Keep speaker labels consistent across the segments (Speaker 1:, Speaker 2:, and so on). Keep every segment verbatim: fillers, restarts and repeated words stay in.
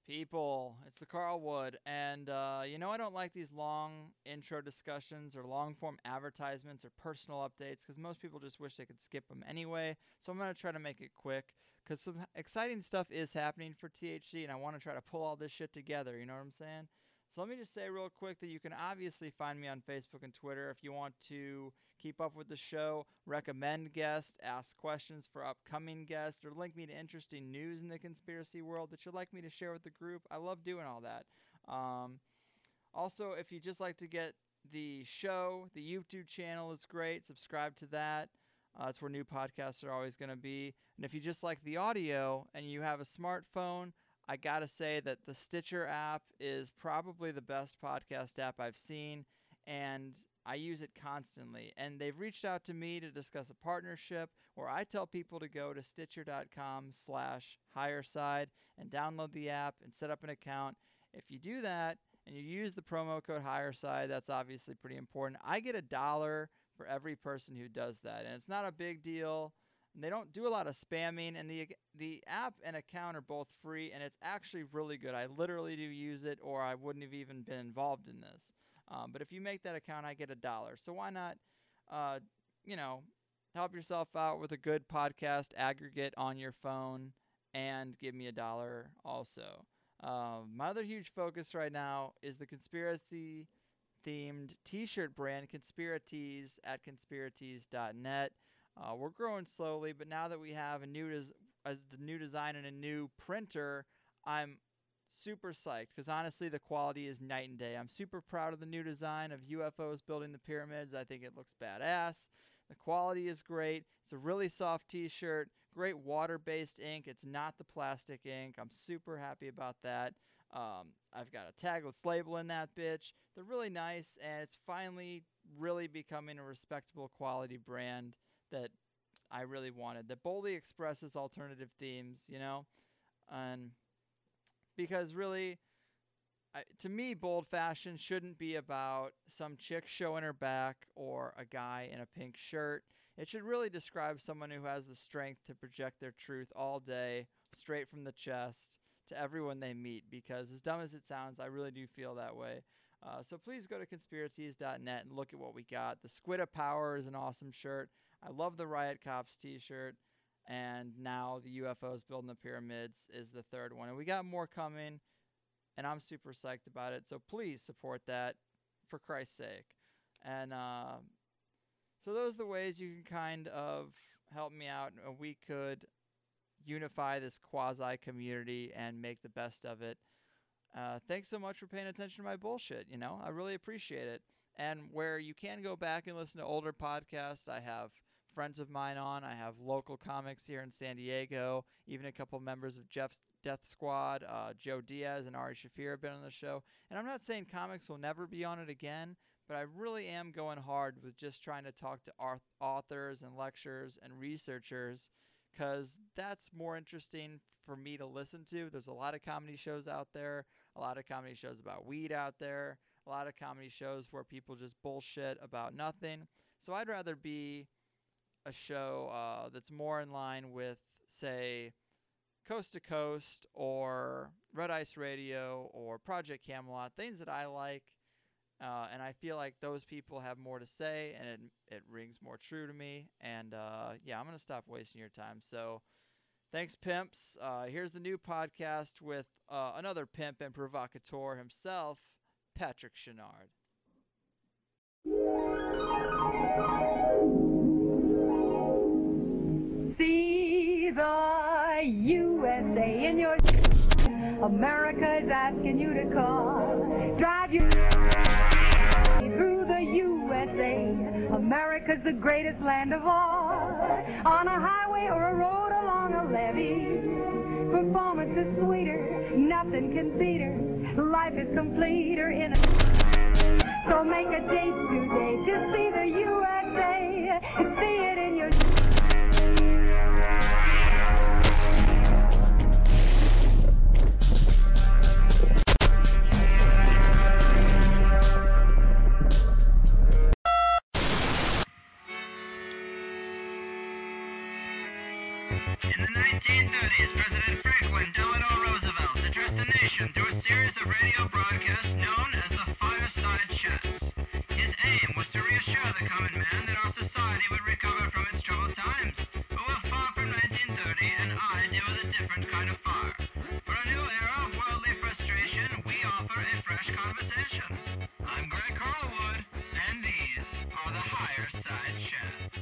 Speaker 1: People, it's the Carl Wood, and uh, you know I don't like these long intro discussions or long-form advertisements or personal updates because most people just wish they could skip them anyway, so I'm going to try to make it quick because some exciting stuff is happening for T H C, and I want to try to pull all this shit together, you know what I'm saying? So let me just say real quick that you can obviously find me on Facebook and Twitter if you want to keep up with the show, recommend guests, ask questions for upcoming guests, or link me to interesting news in the conspiracy world that you'd like me to share with the group. I love doing all that. Um, also, if you just like to get the show, the YouTube channel is great. Subscribe to that. Uh, that's where new podcasts are always going to be. And if you just like the audio and you have a smartphone, I gotta say that the Stitcher app is probably the best podcast app I've seen, and I use it constantly. And they've reached out to me to discuss a partnership where I tell people to go to stitcher.com slash higherside and download the app and set up an account. If you do that and you use the promo code higherside, that's obviously pretty important. I get a dollar for every person who does that, and it's not a big deal. And they don't do a lot of spamming, and the the app and account are both free, and it's actually really good. I literally do use it, or I wouldn't have even been involved in this. Um, but if you make that account, I get a dollar. So why not, uh, you know, help yourself out with a good podcast aggregate on your phone and give me a dollar also. Um, my other huge focus right now is the conspiracy-themed t-shirt brand, Conspiratees, at conspiratees dot net. Uh, we're growing slowly, but now that we have a new des- as the new design and a new printer, I'm super psyched because honestly, the quality is night and day. I'm super proud of the new design of U F Os building the pyramids. I think it looks badass. The quality is great. It's a really soft t-shirt, great water-based ink. It's not the plastic ink. I'm super happy about that. Um, I've got a tagless label in that bitch. They're really nice, and it's finally really becoming a respectable quality brand that I really wanted, that boldly expresses alternative themes, you know, and because really, I, to me, bold fashion shouldn't be about some chick showing her back or a guy in a pink shirt. It should really describe someone who has the strength to project their truth all day, straight from the chest, to everyone they meet, because as dumb as it sounds, I really do feel that way. Uh, so please go to conspiratees dot net and look at what we got. The Squid of Power is an awesome shirt. I love the Riot Cops t-shirt, and now the U F Os building the pyramids is the third one. And we got more coming, and I'm super psyched about it. So please support that, for Christ's sake. And uh, so those are the ways you can kind of help me out. And we could unify this quasi-community and make the best of it. Uh, thanks so much for paying attention to my bullshit, you know? I really appreciate it. And where you can go back and listen to older podcasts, I have friends of mine on. I have local comics here in San Diego. Even a couple members of Jeff's Death Squad, uh, Joe Diaz and Ari Shafir have been on the show. And I'm not saying comics will never be on it again, but I really am going hard with just trying to talk to art- authors and lecturers and researchers, because that's more interesting for me to listen to. There's a lot of comedy shows out there, a lot of comedy shows about weed out there, a lot of comedy shows where people just bullshit about nothing. So I'd rather be a show uh, that's more in line with, say, Coast to Coast or Red Ice Radio or Project Camelot, things that I like. Uh, and I feel like those people have more to say, and it it rings more true to me. And uh, yeah, I'm going to stop wasting your time. So thanks, pimps. Uh, here's the new podcast with uh, another pimp and provocateur himself, Patrick Chenard.
Speaker 2: See the U S A in your America's asking you to call. Drive you through the U S A. America's the greatest land of all. On a highway or a road along a levee, performance is sweeter, nothing can beat her. Life is completer in a... So make a date today to see the U S A. See it in your...
Speaker 3: In the nineteen thirties, President Franklin Delano Roosevelt addressed the nation information through a series of radio broadcasts known as the Fireside Chats. His aim was to reassure the common man that our society would recover from its troubled times. But we're far from nineteen thirty, and I deal with a different kind of fire. For a new era of worldly frustration, we offer a fresh conversation. I'm Greg Carlwood, and these are the Higher Side Chats.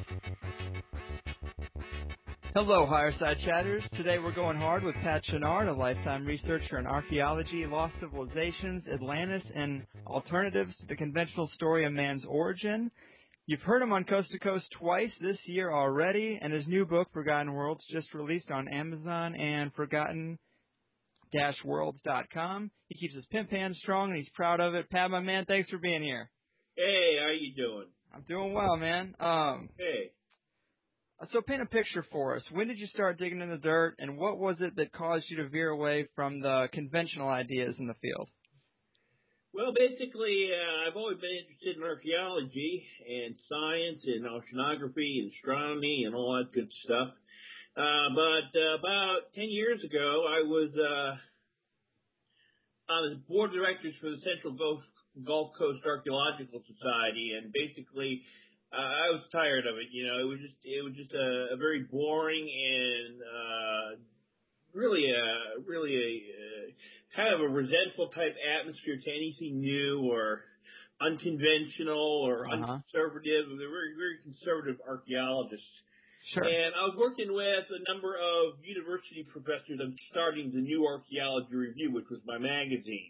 Speaker 1: Hello, Higher Side Chatters. Today we're going hard with Pat Chenard, a lifetime researcher in archaeology, lost civilizations, Atlantis, and alternatives to the conventional story of man's origin. You've heard him on Coast to Coast twice this year already, and his new book, Forgotten Worlds, just released on Amazon and forgotten dash worlds dot com. He keeps his pimp hand strong, and he's proud of it. Pat, my man, thanks for being here.
Speaker 4: Hey, how you doing?
Speaker 1: I'm doing well, man. Um,
Speaker 4: Hey.
Speaker 1: So paint a picture for us. When did you start digging in the dirt, and what was it that caused you to veer away from the conventional ideas in the field?
Speaker 4: Well, basically, uh, I've always been interested in archaeology and science and oceanography and astronomy and all that good stuff. Uh, but uh, about ten years ago, I was uh, on the board of directors for the Central Gulf, Gulf Coast Archaeological Society, and basically Uh, I was tired of it. You know, it was just it was just a, a very boring and uh, really a really a uh, kind of a resentful type atmosphere to anything new or unconventional or
Speaker 1: Uh-huh.
Speaker 4: unconservative. They're very very conservative archaeologists.
Speaker 1: Sure.
Speaker 4: And I was working with a number of university professors on starting the New Archaeology Review, which was my magazine.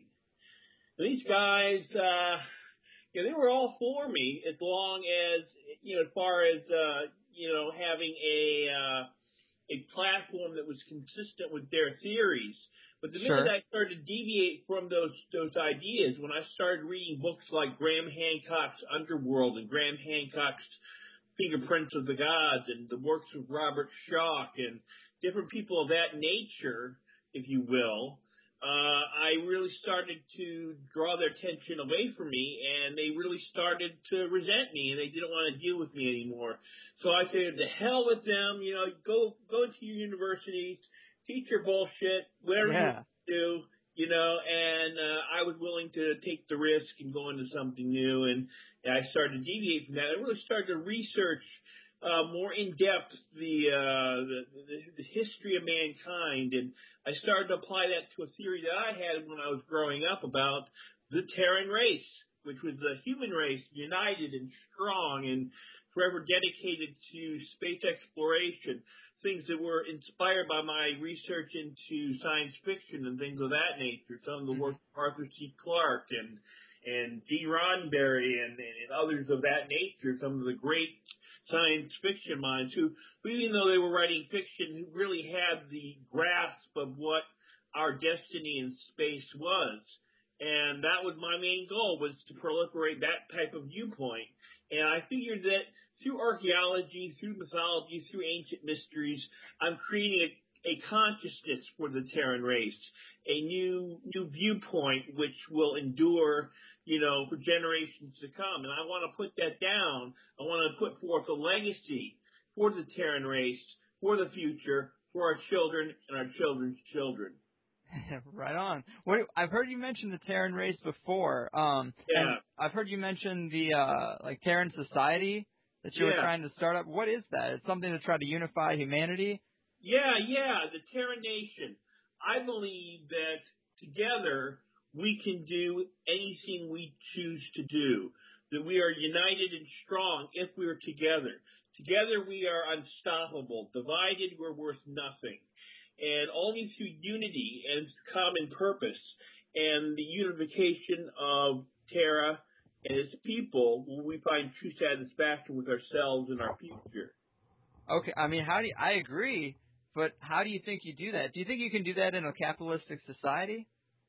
Speaker 4: And these guys. Uh, Yeah, they were all for me as long as, you know, as far as, uh, you know, having a uh, a platform that was consistent with their theories. But the minute
Speaker 1: Sure.
Speaker 4: I started to deviate from those those ideas, when I started reading books like Graham Hancock's Underworld and Graham Hancock's Fingerprints of the Gods and the works of Robert Schoch and different people of that nature, if you will, Uh, I really started to draw their attention away from me, and they really started to resent me, and they didn't want to deal with me anymore. So I said, "The hell with them! You know, go go to your universities, teach your bullshit, whatever
Speaker 1: Yeah.
Speaker 4: you do, you know." And uh, I was willing to take the risk and go into something new, and, and I started to deviate from that. I really started to research uh, more in depth the, uh, the, the the history of mankind, and I started to apply that to a theory that I had when I was growing up about the Terran race, which was the human race, united and strong and forever dedicated to space exploration, things that were inspired by my research into science fiction and things of that nature, some of the work of Arthur C. Clarke and, and G. Roddenberry and, and others of that nature, some of the great science fiction minds who, who, even though they were writing fiction, who really had the grasp of what our destiny in space was. And that was my main goal, was to proliferate that type of viewpoint. And I figured that through archaeology, through mythology, through ancient mysteries, I'm creating a, a consciousness for the Terran race, a new new viewpoint which will endure, you know, for generations to come. And I want to put that down. I want to put forth a legacy for the Terran race, for the future, for our children and our children's children.
Speaker 1: Right on. What, I've heard you mention the Terran race before. Um,
Speaker 4: Yeah.
Speaker 1: And I've heard you mention the uh, like Terran Society that you were
Speaker 4: Yeah.
Speaker 1: trying to start up. What is that? It's something to try to unify humanity?
Speaker 4: Yeah, yeah, the Terran Nation. I believe that together we can do anything we choose to do, that we are united and strong if we are together. Together we are unstoppable. Divided, we're worth nothing. And only through unity and common purpose and the unification of Terra and its people will we find true satisfaction with ourselves and our future.
Speaker 1: Okay, I mean, how do you, I agree, but how do you think you do that? Do you think you can do that in a capitalistic society?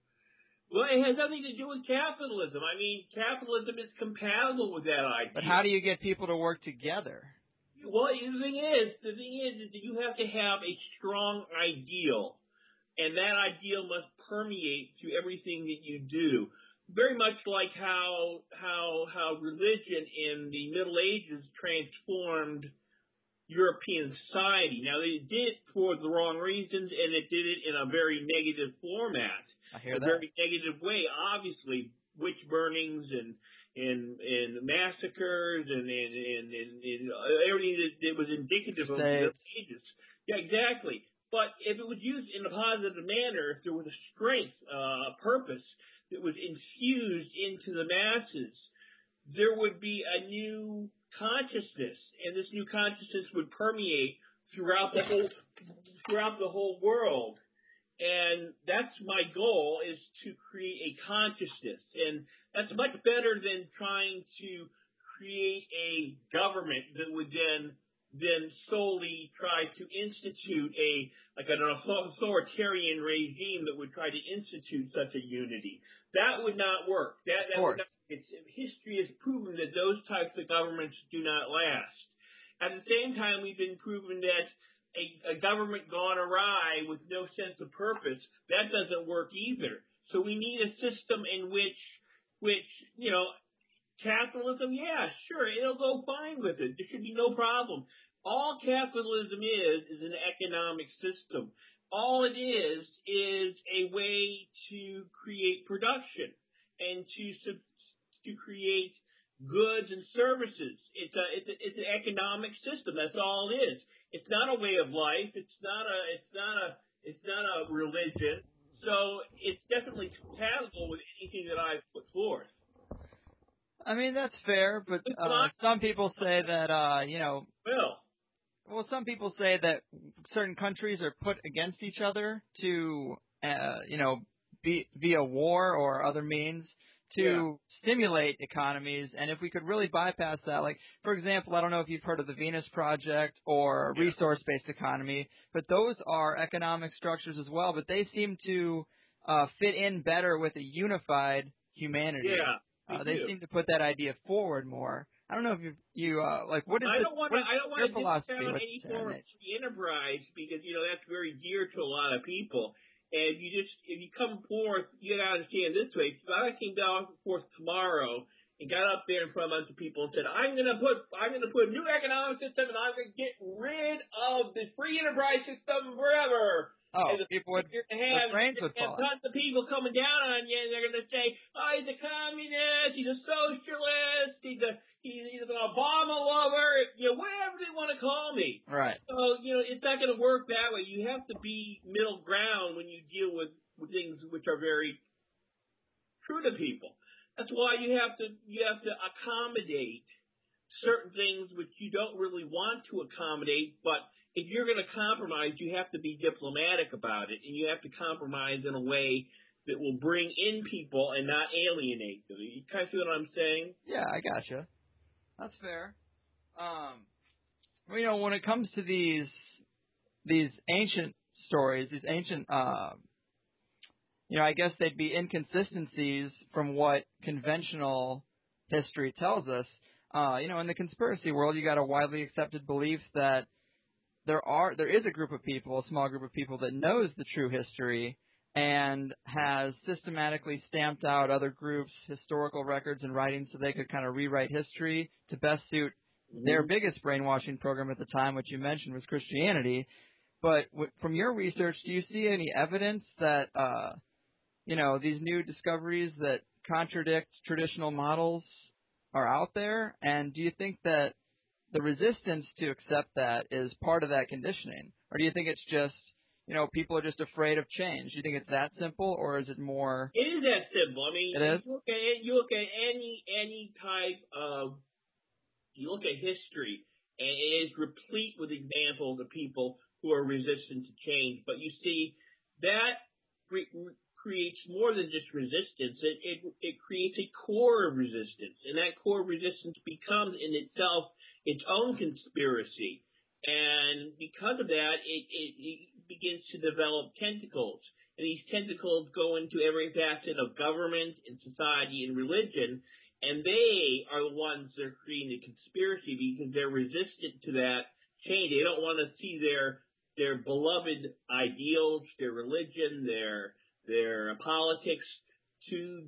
Speaker 4: Well, it has nothing to do with capitalism. I mean, capitalism is compatible with that idea.
Speaker 1: But how do you get people to work together?
Speaker 4: Well, the thing is, the thing is, is that you have to have a strong ideal, and that ideal must permeate through everything that you do. Very much like how how how religion in the Middle Ages transformed European society. Now, they did it for the wrong reasons, and it did it in a very negative format.
Speaker 1: I hear
Speaker 4: a
Speaker 1: that.
Speaker 4: very negative way. Obviously, witch burnings and and and massacres and and and, and, and everything that, that was indicative of the Middle Ages. Yeah, exactly. But if it was used in a positive manner, if there was a strength, uh, a purpose that was infused into the masses, there would be a new consciousness, and this new consciousness would permeate throughout the whole throughout the whole world. And that's my goal, is to create a consciousness. And that's much better than trying to create a government that would then then solely try to institute a like an authoritarian regime that would try to institute such a unity. That would not work. That, that would not, it's, history has proven that those types of governments do not last. At the same time, we've been proven that A, a government gone awry with no sense of purpose, that doesn't work either. So we need a system in which, which, you know, capitalism, yeah, sure, it'll go fine with it. There should be no problem. All capitalism is, is an economic system. All it is, is a way to create production and to, to create goods and services. It's a, it's a, it's an economic system. That's all it is. It's not a way of life. It's not a. It's not a. It's not a religion. So it's definitely compatible with anything that I've put forth.
Speaker 1: I mean, that's fair, but uh, some people say that uh, you know.
Speaker 4: Well.
Speaker 1: Well, some people say that certain countries are put against each other to, uh, you know, be, via war or other means to
Speaker 4: Yeah.
Speaker 1: stimulate economies, and if we could really bypass that, like, for example, I don't know if you've heard of the Venus Project or
Speaker 4: Yeah.
Speaker 1: resource-based economy, but those are economic structures as well, but they seem to uh, fit in better with a unified humanity.
Speaker 4: Yeah.
Speaker 1: Uh,
Speaker 4: they
Speaker 1: they
Speaker 4: do.
Speaker 1: seem to put that idea forward more. I don't know if you, you uh, like, what is
Speaker 4: I
Speaker 1: the,
Speaker 4: don't want
Speaker 1: what
Speaker 4: to.
Speaker 1: is
Speaker 4: I don't want
Speaker 1: your
Speaker 4: to
Speaker 1: philosophy
Speaker 4: discount
Speaker 1: with
Speaker 4: any
Speaker 1: that
Speaker 4: form of
Speaker 1: image?
Speaker 4: free enterprise because you know that's very dear to a lot of people. And if you just if you come forth, you got to understand this way. If I came down forth tomorrow and got up there in front of a bunch of people and said, "I'm going to put I'm going to put a new economic system and I'm going to get rid of the free enterprise system forever."
Speaker 1: Oh,
Speaker 4: and the,
Speaker 1: people would,
Speaker 4: you're gonna
Speaker 1: their
Speaker 4: have,
Speaker 1: brains would
Speaker 4: have
Speaker 1: fall.
Speaker 4: tons of people coming down on you, and they're going to say, "Oh, he's a communist. He's a socialist. He's a he's, he's an Obama lover. You know, whatever they want to call me."
Speaker 1: Right.
Speaker 4: So you know, it's not going to work that way. You have to be middle ground when you deal with, with things which are very true to people. That's why you have to you have to accommodate certain things which you don't really want to accommodate, but if you're going to compromise, you have to be diplomatic about it, and you have to compromise in a way that will bring in people and not alienate them. You kind of see what I'm saying?
Speaker 1: Yeah, I gotcha. That's fair. Um, well, you know, when it comes to these these ancient stories, these ancient, uh, you know, I guess they'd be inconsistencies from what conventional history tells us. Uh, you know, in the conspiracy world, you got a widely accepted belief that there are there is a group of people, a small group of people that knows the true history and has systematically stamped out other groups' historical records and writings so they could kind of rewrite history to best suit their biggest brainwashing program at the time, which you mentioned was Christianity. But w- from your research, do you see any evidence that, uh, you know, these new discoveries that contradict traditional models are out there? And do you think that the resistance to accept that is part of that conditioning? Or do you think it's just, you know, people are just afraid of change? Do you think it's that simple, or is it more?
Speaker 4: It is that simple. I mean,
Speaker 1: It is?
Speaker 4: you look at it, you look at any any type of you look at history, and it is replete with examples of people who are resistant to change. But you see, that re- re- creates more than just resistance. It, it it creates a core of resistance, and that core of resistance becomes in itself its own conspiracy. And because of that, it, it, it begins to develop tentacles. And these tentacles go into every facet of government and society and religion. And they are the ones that are creating the conspiracy because they're resistant to that change. They don't want to see their their beloved ideals, their religion, their their politics to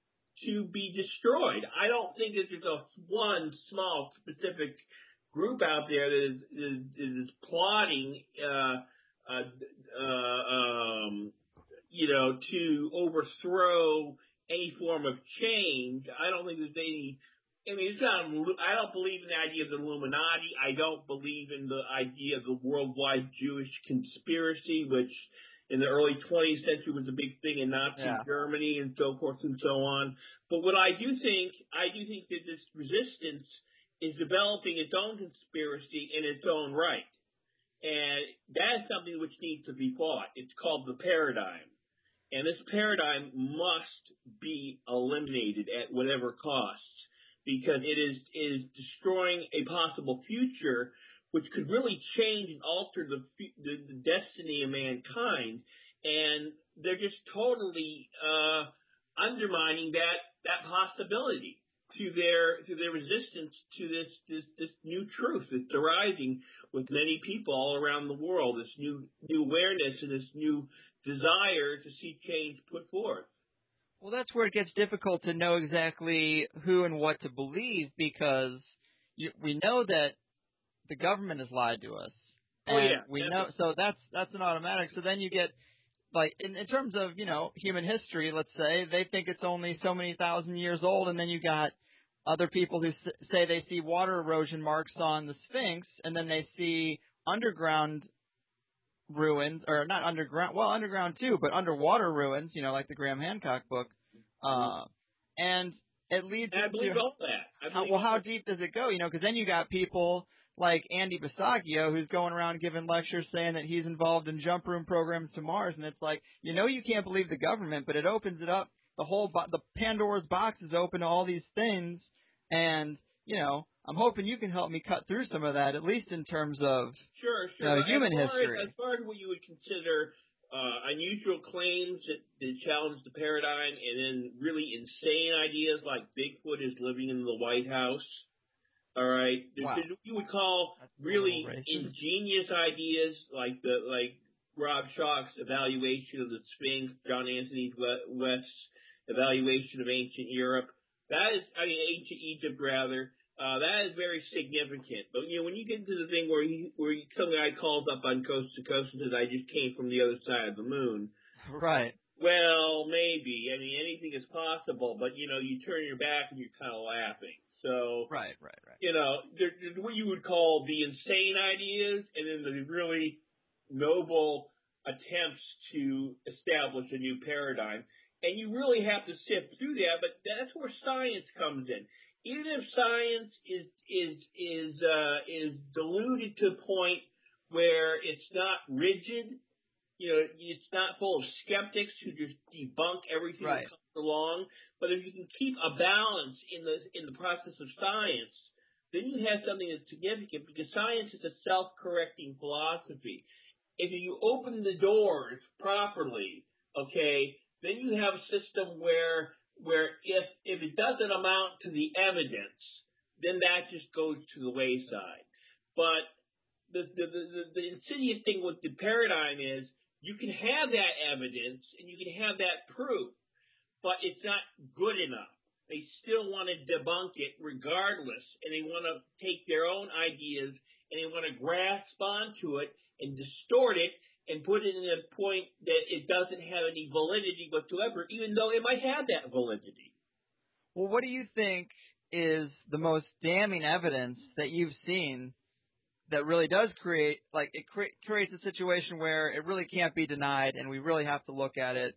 Speaker 4: to be destroyed. I don't think that there's a one small specific group out there that is is, is plotting, uh, uh, uh, um, you know, to overthrow any form of change. I don't think there's any. I mean, it's not. I don't believe in the idea of the Illuminati. I don't believe in the idea of the worldwide Jewish conspiracy, which in the early twentieth century was a big thing in Nazi
Speaker 1: Yeah.
Speaker 4: Germany and so forth and so on. But what I do think, I do think that this resistance is developing its own conspiracy in its own right. And that is something which needs to be fought. It's called the paradigm. And this paradigm must be eliminated at whatever cost, because it is, is destroying a possible future which could really change and alter the, the, the destiny of mankind. And they're just totally uh, undermining that, that possibility to their to their resistance to this, this this new truth that's arising with many people all around the world, this new new awareness and this new desire to see change put forth.
Speaker 1: Well, that's where it gets difficult to know exactly who and what to believe, because you, we know that the government has lied to us.
Speaker 4: Oh,
Speaker 1: and
Speaker 4: yeah,
Speaker 1: we
Speaker 4: definitely.
Speaker 1: know, so that's that's an automatic. So then you get, like, in, in terms of, you know, human history, let's say, they think it's only so many thousand years old, and then you got other people who s- say they see water erosion marks on the Sphinx, and then they see underground ruins, or not underground, well, underground too, but underwater ruins, you know, like the Graham Hancock book. Uh, and it leads
Speaker 4: And I believe
Speaker 1: into,
Speaker 4: all that. I
Speaker 1: how,
Speaker 4: believe
Speaker 1: well, how
Speaker 4: all that.
Speaker 1: deep does it go? You know, because then you got people like Andy Bisagio, who's going around giving lectures saying that he's involved in jump room programs to Mars, and it's like, you know, you can't believe the government, but it opens it up. The whole, bo- the Pandora's box is open to all these things, and, you know, I'm hoping you can help me cut through some of that, at least in terms of,
Speaker 4: Sure,
Speaker 1: you know,
Speaker 4: sure.
Speaker 1: human
Speaker 4: as far
Speaker 1: history.
Speaker 4: As, as far as what you would consider uh, unusual claims that, that challenge the paradigm, and then really insane ideas like Bigfoot is living in the White House. All right, there's,
Speaker 1: Wow.
Speaker 4: there's what you would call
Speaker 1: That's a
Speaker 4: really
Speaker 1: little racist.
Speaker 4: ingenious ideas like the like Rob Schoch's evaluation of the Sphinx, John Anthony West's evaluation of ancient Europe. That is, I mean, ancient Egypt rather. Uh, that is very significant. But, you know, when you get to the thing where he, where he, some guy calls up on Coast to Coast and says, I just came from the other side of the moon.
Speaker 1: Right.
Speaker 4: Well, maybe. I mean, anything is possible, but, you know, you turn your back and you're kind of laughing. So,
Speaker 1: Right, right, right.
Speaker 4: you know, there, there's what you would call the insane ideas, and then the really noble attempts to establish a new paradigm. And you really have to sift through that, but that's where science comes in. Even if science is is is uh, is diluted to a point where it's not rigid, you know, it's not full of skeptics who just debunk everything
Speaker 1: Right.
Speaker 4: that comes along. But if you can keep a balance in the in the process of science, then you have something that's significant, because science is a self-correcting philosophy. If you open the doors properly, okay, then you have a system where where if if it doesn't amount to the evidence, then that just goes to the wayside. But the the the, the insidious thing with the paradigm is you can have that evidence and you can have that proof, but it's not good enough. They still want to debunk it regardless, and they want to take their own ideas and they want to grasp onto it and distort it and put it in a point that it doesn't have any validity whatsoever, even though it might have that validity.
Speaker 1: Well, what do you think is the most damning evidence that you've seen that really does create, like, it cre- creates a situation where it really can't be denied, and we really have to look at it,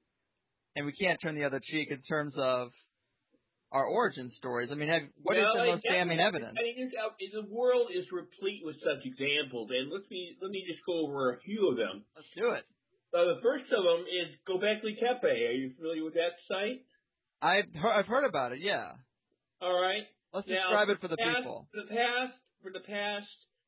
Speaker 1: and we can't turn the other cheek in terms of our origin stories? I mean, have, what is
Speaker 4: Well,
Speaker 1: the most
Speaker 4: that-
Speaker 1: damning evidence?
Speaker 4: I mean, it's, uh, the world is replete with such examples, and let me let me just go over a few of them.
Speaker 1: Let's do it.
Speaker 4: Uh, the first of them is Göbekli Tepe. Are you familiar with that site?
Speaker 1: I've heard, I've heard about it. Yeah.
Speaker 4: All right.
Speaker 1: Let's
Speaker 4: Now,
Speaker 1: describe it for the
Speaker 4: past,
Speaker 1: people.
Speaker 4: For the past, for the past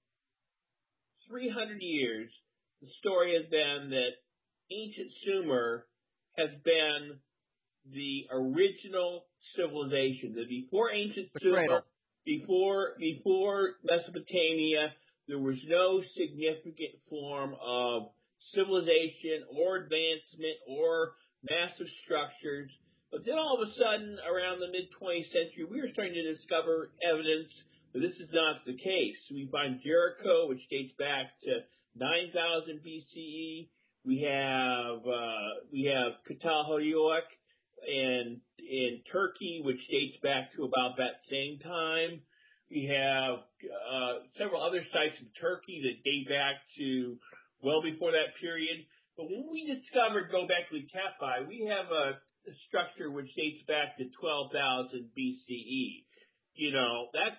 Speaker 4: three hundred years, the story has been that ancient Sumer has been the original civilization. That before ancient
Speaker 1: The
Speaker 4: Sumer,
Speaker 1: cradle.
Speaker 4: before before Mesopotamia, there was no significant form of civilization or advancement or massive structures. But then all of a sudden, around the mid-twentieth century, we were starting to discover evidence that this is not the case. We find Jericho, which dates back to nine thousand B C E. We have uh, we have Catalhoyuk in in Turkey, which dates back to about that same time. We have uh, several other sites in Turkey that date back to well before that period. But when we discovered Göbekli Tepe, we have a, a structure which dates back to twelve thousand B C E. You know, that's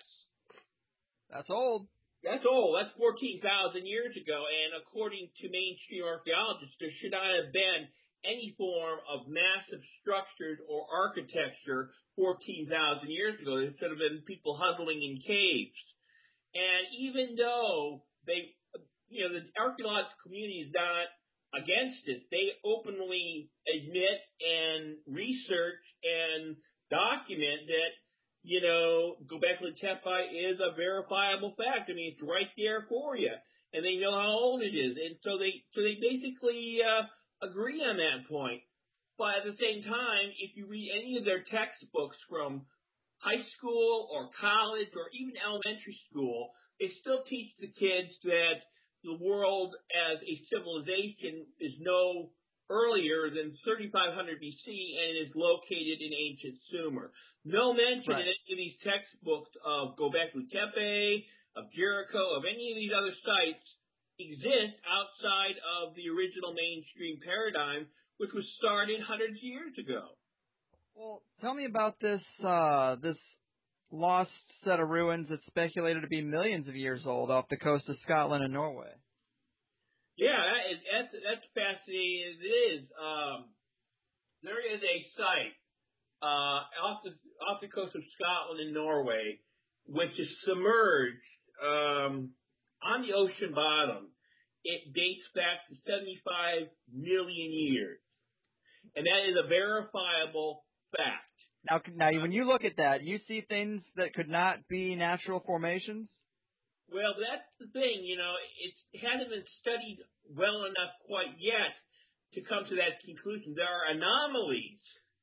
Speaker 1: That's old.
Speaker 4: That's old. That's fourteen thousand years ago. And according to mainstream archaeologists, there should not have been any form of massive structures or architecture fourteen thousand years ago. There should have been people huddling in caves. And even though they, you know, the archaeological community is not against it, they openly admit and research and document that, you know, Göbekli Tepe is a verifiable fact. I mean, it's right there for you, and they know how old it is, and so they so they basically uh, agree on that point. But at the same time, if you read any of their textbooks from high school or college or even elementary school, they still teach the kids that the world as a civilization is no earlier than thirty-five hundred B C and is located in ancient Sumer. No mention
Speaker 1: Right.
Speaker 4: in any of these textbooks of Göbekli Tepe, of Jericho, of any of these other sites exist outside of the original mainstream paradigm, which was started hundreds of years ago.
Speaker 1: Well, tell me about this uh, this lost set of ruins that's speculated to be millions of years old off the coast of Scotland and Norway.
Speaker 4: Yeah, that is, that's, that's fascinating as it is. Um, there is a site uh, off the off the coast of Scotland and Norway, which is submerged um, on the ocean bottom. It dates back to seventy-five million years, and that is a verifiable fact.
Speaker 1: Now, now, when you look at that, you see things that could not be natural formations?
Speaker 4: Well, that's the thing, you know, it's, it hasn't been studied well enough quite yet to come to that conclusion. There are anomalies,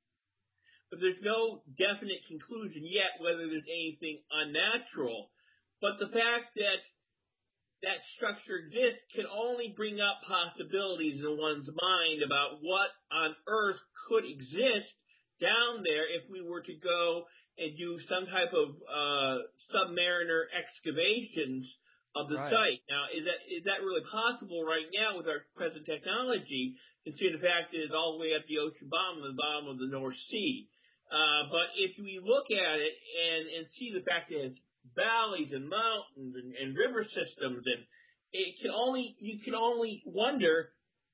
Speaker 4: but there's no definite conclusion yet whether there's anything unnatural. But the fact that that structure exists can only bring up possibilities in one's mind about what on earth could exist down there if we were to go and do some type of uh, submariner excavations of the
Speaker 1: Right.
Speaker 4: site. Now, is that is that really possible right now with our present technology, considering the fact that it's all the way at the ocean bottom, the bottom of the North Sea? Uh, but if we look at it and, and see the fact that it's valleys and mountains and, and river systems, and it can only you can only wonder,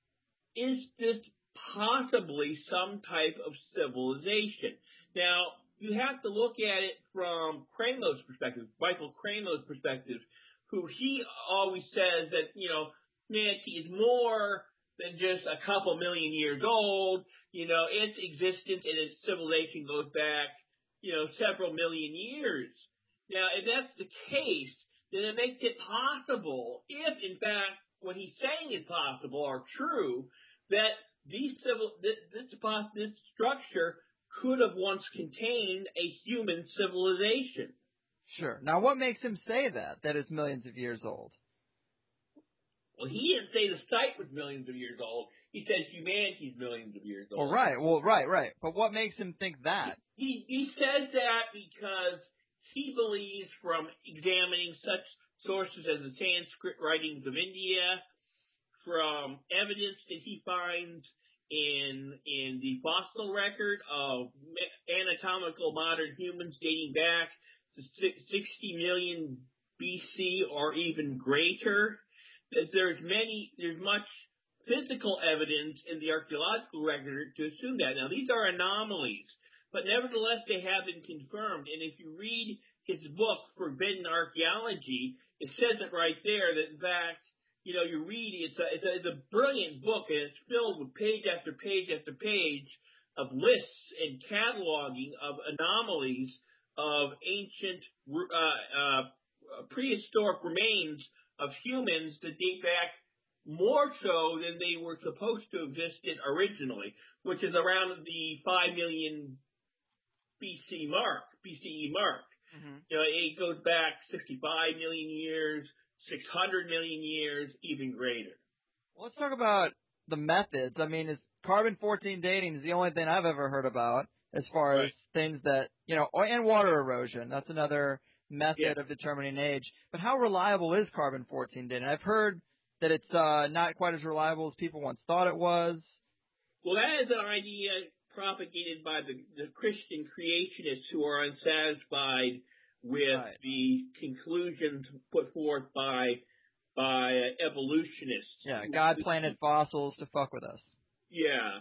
Speaker 4: is this possibly some type of civilization? Now, you have to look at it from Kramer's perspective, Michael Kramer's perspective, who he always says that, you know, humanity is more than just a couple million years old. You know, its existence and its civilization goes back, you know, several million years. Now, if that's the case, then it makes it possible, if in fact what he's saying is possible or true, that these civil this this, this structure could have once contained a human civilization.
Speaker 1: Sure. Now, what makes him say that, that it's millions of years old?
Speaker 4: Well, he didn't say the site was millions of years old. He said humanity's millions of years old.
Speaker 1: Well, right. Well, right, right. But what makes him think that?
Speaker 4: He, he says that because he believes, from examining such sources as the Sanskrit writings of India, from evidence that he finds in in the fossil record of anatomical modern humans dating back to sixty million B C or even greater, that there's many there's much physical evidence in the archaeological record to assume that. Now, these are anomalies, but nevertheless they have been confirmed. And if you read his book, Forbidden Archaeology, it says it right there that, in fact, you know, you read, it's a, it's a, it's a brilliant book, and it's filled with page after page after page of lists and cataloging of anomalies of ancient uh, uh, prehistoric remains of humans that date back more so than they were supposed to have existed originally, which is around the five million B C mark, B C E mark.
Speaker 1: Mm-hmm.
Speaker 4: You know, it goes back sixty-five million years, six hundred million years, even greater.
Speaker 1: Well, let's talk about the methods. I mean, is carbon fourteen dating is the only thing I've ever heard about as far
Speaker 4: Right.
Speaker 1: as things that, you know, or, and water erosion. That's another method
Speaker 4: Yeah.
Speaker 1: of determining age. But how reliable is carbon fourteen dating? I've heard that it's uh, not quite as reliable as people once thought it was.
Speaker 4: Well, that is an idea propagated by the, the Christian creationists who are unsatisfied with
Speaker 1: Right.
Speaker 4: the conclusions put forth by by uh, evolutionists.
Speaker 1: Yeah, God planted fossils to fuck with us.
Speaker 4: Yeah.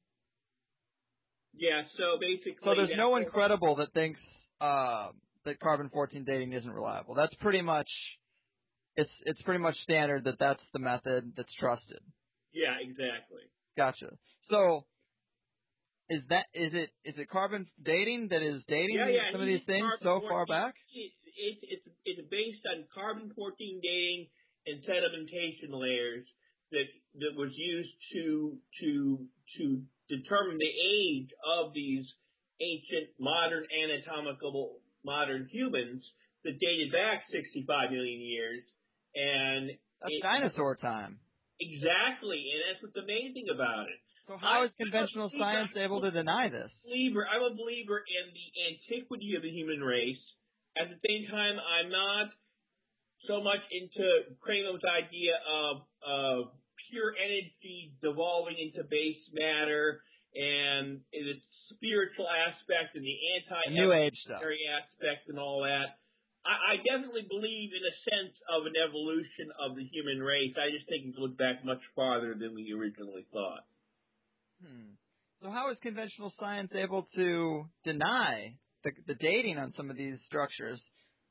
Speaker 4: Yeah, so basically...
Speaker 1: So there's
Speaker 4: that
Speaker 1: no one
Speaker 4: whole-
Speaker 1: credible that thinks uh, that carbon fourteen dating isn't reliable. That's pretty much it's it's pretty much standard that that's the method that's trusted.
Speaker 4: Yeah, exactly.
Speaker 1: Gotcha. So is that is it is it carbon dating that is dating
Speaker 4: Yeah, yeah.
Speaker 1: some of
Speaker 4: he
Speaker 1: these
Speaker 4: did
Speaker 1: things
Speaker 4: carbon
Speaker 1: so
Speaker 4: fourteen.
Speaker 1: far back?
Speaker 4: It's, it's, it's, it's based on carbon fourteen dating and sedimentation layers that that was used to to to determine the age of these ancient modern anatomical modern humans that dated back sixty-five million years. And
Speaker 1: That's
Speaker 4: it-
Speaker 1: dinosaur time.
Speaker 4: exactly, and that's what's amazing about it.
Speaker 1: So how
Speaker 4: I-
Speaker 1: is conventional
Speaker 4: I'm a
Speaker 1: science
Speaker 4: believer-
Speaker 1: able to deny this?
Speaker 4: believer. I'm a believer in the antiquity of the human race. At the same time, I'm not so much into Kramer's idea of of pure energy devolving into base matter and its spiritual aspect and the
Speaker 1: The New Age stuff.
Speaker 4: anti-evolutionary aspect and all that. I, I definitely believe in a sense of an evolution of the human race. I just think it goes back much farther than we originally thought.
Speaker 1: Hmm. So how is conventional science able to deny the, the dating on some of these structures?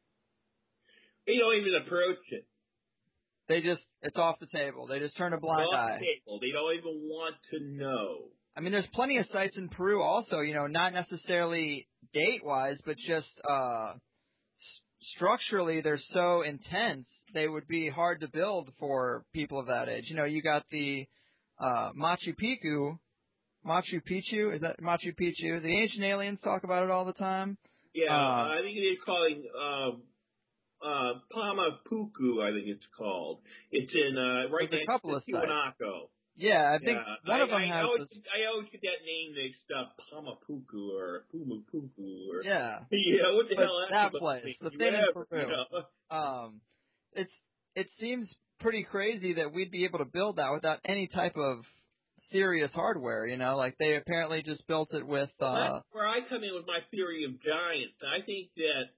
Speaker 4: They don't even approach it.
Speaker 1: They just, it's off the table. They just turn a blind
Speaker 4: Off
Speaker 1: eye.
Speaker 4: the table. They don't even want to know.
Speaker 1: I mean, there's plenty of sites in Peru also, you know, not necessarily date-wise, but just uh, s- structurally they're so intense, they would be hard to build for people of that age. You know, you got the uh, Machu Picchu, Machu Picchu, is that Machu Picchu? The ancient aliens talk about it all the time.
Speaker 4: Yeah,
Speaker 1: Uh,
Speaker 4: I think they're calling um, uh, Pamapuku, I think it's called. It's in uh, right
Speaker 1: There's a
Speaker 4: next
Speaker 1: couple
Speaker 4: to
Speaker 1: of sites.
Speaker 4: Tiwanaku.
Speaker 1: Yeah, I think
Speaker 4: Yeah,
Speaker 1: one
Speaker 4: I,
Speaker 1: of them
Speaker 4: I,
Speaker 1: has
Speaker 4: always,
Speaker 1: this,
Speaker 4: I always get that name mixed up, Pamapuku or Pumapuku or
Speaker 1: yeah.
Speaker 4: yeah, what the
Speaker 1: But
Speaker 4: hell
Speaker 1: that
Speaker 4: supposed
Speaker 1: place,
Speaker 4: to mean?
Speaker 1: the thing in
Speaker 4: Whatever,
Speaker 1: Peru.
Speaker 4: you know.
Speaker 1: Um, it's it seems pretty crazy that we'd be able to build that without any type of serious hardware. You know, like they apparently just built it with.
Speaker 4: Well,
Speaker 1: Uh,
Speaker 4: that's where I come in with my theory of giants. I think that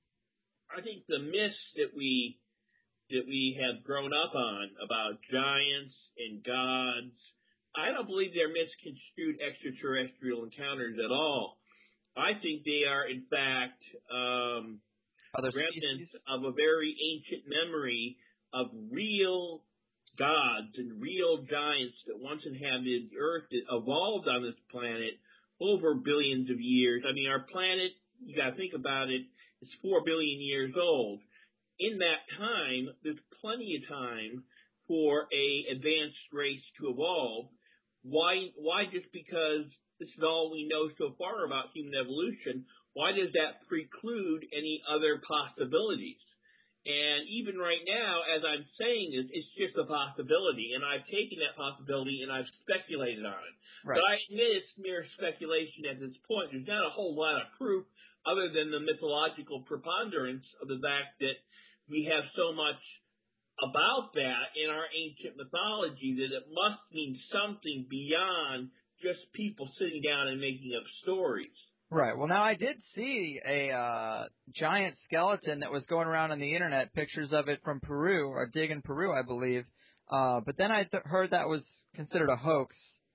Speaker 4: I think the myths that we that we have grown up on about giants and gods, I don't believe they're misconstrued extraterrestrial encounters at all. I think they are, in fact, um,
Speaker 1: other
Speaker 4: remnants
Speaker 1: species.
Speaker 4: of a very ancient memory of real gods and real giants that once inhabited the earth, that evolved on this planet over billions of years. I mean, our planet, you got to think about it, is four billion years old. In that time, there's plenty of time for a advanced race to evolve. Why? Why just because this is all we know so far about human evolution? Why does that preclude any other possibilities? And even right now, as I'm saying this, it's just a possibility, and I've taken that possibility and I've speculated on it.
Speaker 1: Right.
Speaker 4: But I admit it's mere speculation at this point. There's not a whole lot of proof other than the mythological preponderance of the fact that we have so much about that in our ancient mythology that it must mean something beyond just people sitting down and making up stories.
Speaker 1: Right. Well, now I did see a uh, giant skeleton that was going around on the internet, pictures of it from Peru, or dig in Peru, I believe. Uh, but then I th- heard that was considered a hoax.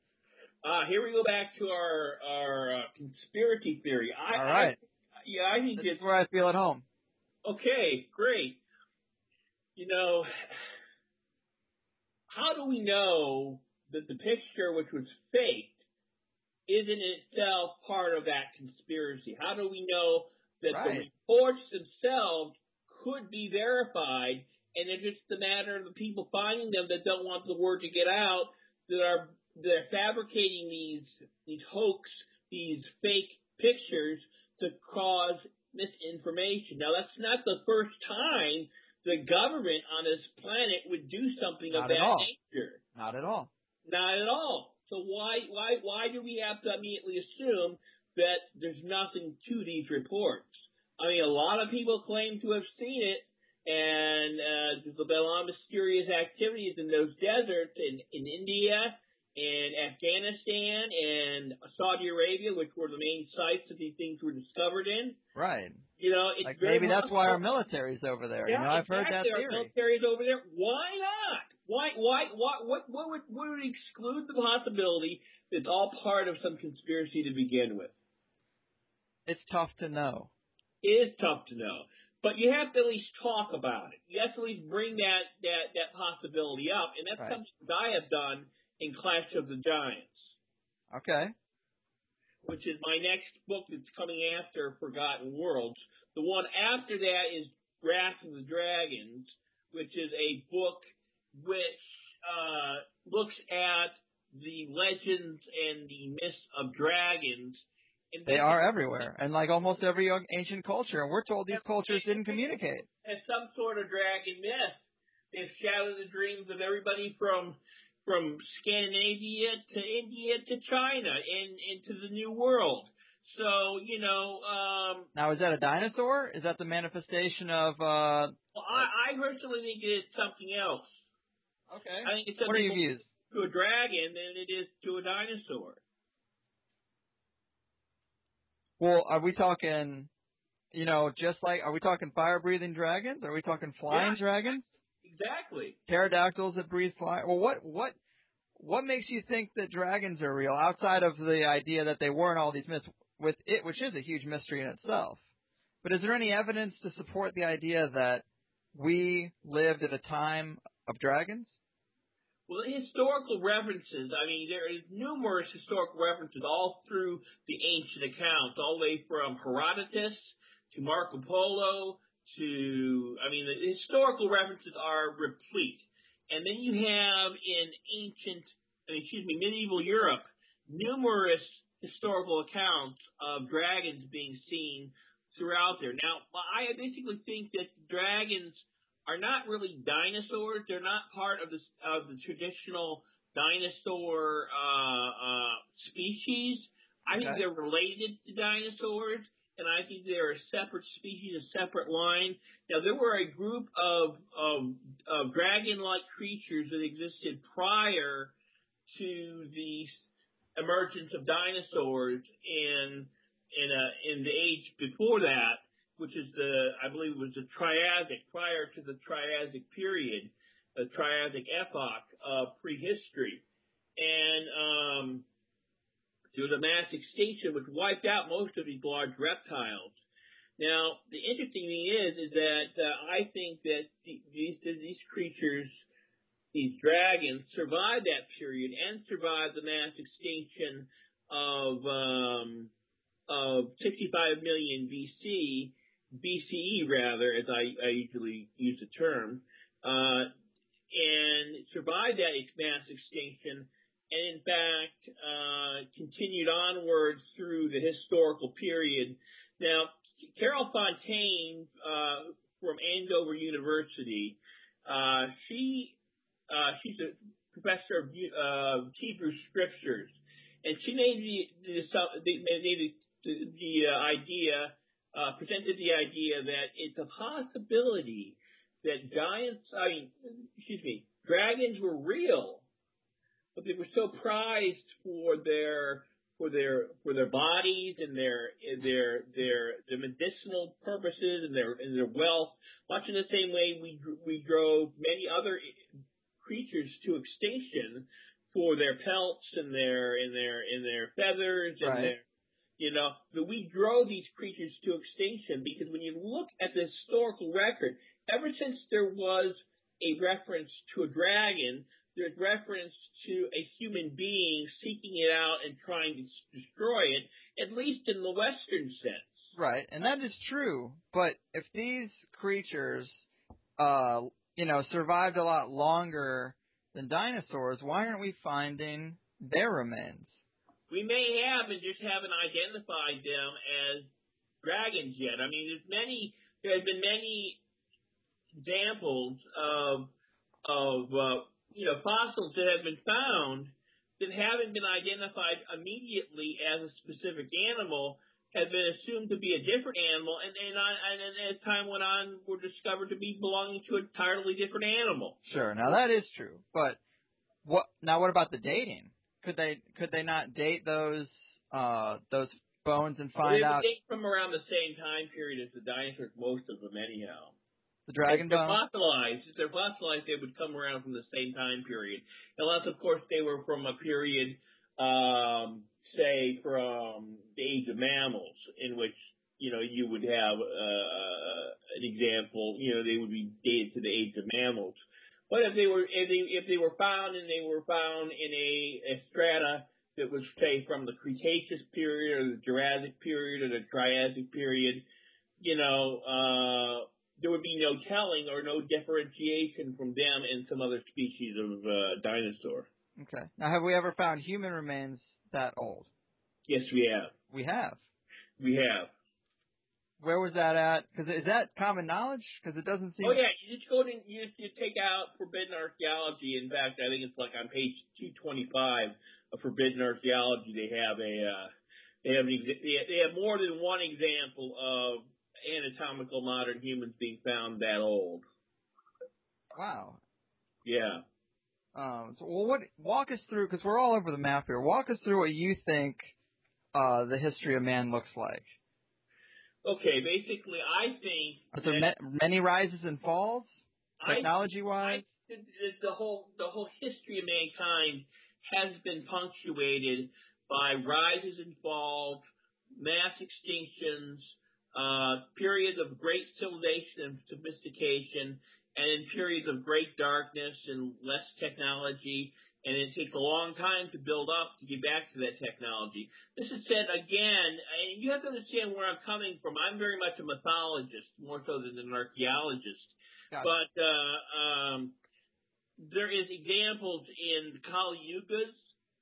Speaker 4: Uh, here we go back to our our uh, conspiracy theory. I,
Speaker 1: All right.
Speaker 4: I, yeah, I think
Speaker 1: This
Speaker 4: it's
Speaker 1: is where I feel at home.
Speaker 4: okay. Great. You know, how do we know that the picture, which was faked, isn't in itself part of that conspiracy? How do we know that
Speaker 1: Right.
Speaker 4: the reports themselves could be verified, and it's just a matter of the people finding them that don't want the word to get out, that are they're fabricating these these hoax, these fake pictures to cause misinformation. Now, that's not the first time the government on this planet would do something
Speaker 1: Not
Speaker 4: of
Speaker 1: at
Speaker 4: that
Speaker 1: all.
Speaker 4: nature.
Speaker 1: Not at all.
Speaker 4: Not at all. So why why why do we have to immediately assume that there's nothing to these reports? I mean, a lot of people claim to have seen it, and uh, there's been a lot of mysterious activities in those deserts in, in India and Afghanistan and Saudi Arabia, which were the main sites that these things were discovered in.
Speaker 1: Right.
Speaker 4: You know, it's
Speaker 1: like
Speaker 4: very
Speaker 1: maybe that's why our
Speaker 4: possible.
Speaker 1: military's over there.
Speaker 4: Yeah,
Speaker 1: you know, I've
Speaker 4: exactly.
Speaker 1: heard that
Speaker 4: Our
Speaker 1: theory.
Speaker 4: military's over there. Why not? Why? Why? Why? What? What would? What would exclude the possibility that it's all part of some conspiracy to begin with?
Speaker 1: It's tough to know.
Speaker 4: It is tough to know, but you have to at least talk about it. You have to at least bring that that that possibility up, and that's
Speaker 1: Right.
Speaker 4: something that I have done in Clash of the Giants.
Speaker 1: Okay.
Speaker 4: Which is my next book that's coming after Forgotten Worlds. The one after that is Wrath of the Dragons, which is a book which uh, looks at the legends and the myths of dragons. And
Speaker 1: They are everywhere, and like almost every ancient culture, and we're told these cultures didn't communicate.
Speaker 4: As some sort of dragon myth. They've shadowed the dreams of everybody from from Scandinavia to India to China and into the New World. So, you know... Um,
Speaker 1: now, is that a dinosaur? Is that the manifestation of... Uh,
Speaker 4: well, I, I personally think it's something else.
Speaker 1: Okay.
Speaker 4: I think it's
Speaker 1: what are
Speaker 4: something
Speaker 1: your views?
Speaker 4: to a dragon than it is to a dinosaur.
Speaker 1: Well, are we talking, you know, just like, are we talking fire-breathing dragons? Are we talking flying
Speaker 4: Yeah.
Speaker 1: dragons?
Speaker 4: Exactly.
Speaker 1: Pterodactyls that breathe fire? Well, what, what, what makes you think that dragons are real outside of the idea that they weren't all these myths with it, which is a huge mystery in itself? But is there any evidence to support the idea that we lived at a time of dragons?
Speaker 4: Well, the historical references, I mean, there is numerous historical references all through the ancient accounts, all the way from Herodotus to Marco Polo to, I mean, the historical references are replete. And then you have in ancient, I mean, excuse me, medieval Europe, numerous historical accounts of dragons being seen throughout there. Now, I basically think that dragons are not really dinosaurs. They're not part of the of the traditional dinosaur uh, uh, species. I
Speaker 1: Okay.
Speaker 4: think they're related to dinosaurs, and I think they're a separate species, a separate line. Now, there were a group of of, of dragon-like creatures that existed prior to the emergence of dinosaurs in in a, in the age before that, which is the, I believe it was the Triassic, prior to the Triassic period, the Triassic epoch of prehistory. And um, there was a mass extinction which wiped out most of these large reptiles. Now, the interesting thing is, is that uh, I think that the, these these creatures, these dragons, survived that period and survived the mass extinction of um, of sixty-five million B C. B C E rather, as I, I usually use the term, uh, and survived that mass extinction, and in fact uh, continued onwards through the historical period. Now, Carol Fontaine uh, from Andover University, uh, she uh, she's a professor of uh, Hebrew scriptures, and she made the the, the, the, the, the uh, idea. Uh, presented the idea that it's a possibility that giants, I mean, excuse me, dragons were real, but they were so prized for their for their for their bodies and their their their their medicinal purposes and their and their wealth, much in the same way we we drove many other creatures to extinction for their pelts and their and their and their feathers and
Speaker 1: Right.
Speaker 4: their. You know, that we drove these creatures to extinction because when you look at the historical record, ever since there was a reference to a dragon, there's reference to a human being seeking it out and trying to destroy it, at least in the Western sense.
Speaker 1: Right, and that is true. But if these creatures, uh, you know, survived a lot longer than dinosaurs, why aren't we finding their remains?
Speaker 4: We may have and just haven't identified them as dragons yet. I mean, there's many. There have been many examples of of uh, you know, fossils that have been found that haven't been identified immediately as a specific animal have been assumed to be a different animal, and and, on, and as time went on, were discovered to be belonging to an entirely different animal.
Speaker 1: Sure. Now that is true, but what? Now what about the dating? Could they could they not date those uh, those bones and find
Speaker 4: well,
Speaker 1: out?
Speaker 4: They date from around the same time period as the dinosaurs, most of them, anyhow.
Speaker 1: The dragon
Speaker 4: if they're
Speaker 1: bone?
Speaker 4: fossilized, if they're fossilized, they would come around from the same time period. Unless, of course, they were from a period, um, say, from the age of mammals, in which, you know, you would have uh, an example, you know, they would be dated to the age of mammals. But if they were if they if they were found and they were found in a, a strata that was, say, from the Cretaceous period or the Jurassic period or the Triassic period, you know, uh, there would be no telling or no differentiation from them and some other species of uh, dinosaur.
Speaker 1: Okay. Now, have we ever found human remains that old?
Speaker 4: Yes, we have.
Speaker 1: We have.
Speaker 4: We have.
Speaker 1: Where was that at? Because is that common knowledge? Because it doesn't seem.
Speaker 4: Oh yeah, you just go to you just you take out Forbidden Archaeology. In fact, I think it's like on page two twenty-five of Forbidden Archaeology. They have a uh, they have an exa- they have more than one example of anatomical modern humans being found that old.
Speaker 1: Wow.
Speaker 4: Yeah.
Speaker 1: Um, so, well, what? Walk us through, because we're all over the map here. Walk us through what you think uh, the history of man looks like.
Speaker 4: Okay, basically, I think
Speaker 1: Are there ma- many rises and falls, technology-wise?
Speaker 4: I, I, the whole the whole history of mankind has been punctuated by rises and falls, mass extinctions, uh, periods of great civilization and sophistication, and in periods of great darkness and less technology, and it takes a long time to build up to get back to that technology. This is said again, and you have to understand where I'm coming from. I'm very much a mythologist, more so than an archaeologist.
Speaker 1: Gotcha.
Speaker 4: But uh, um, there is examples in the Kali Yugas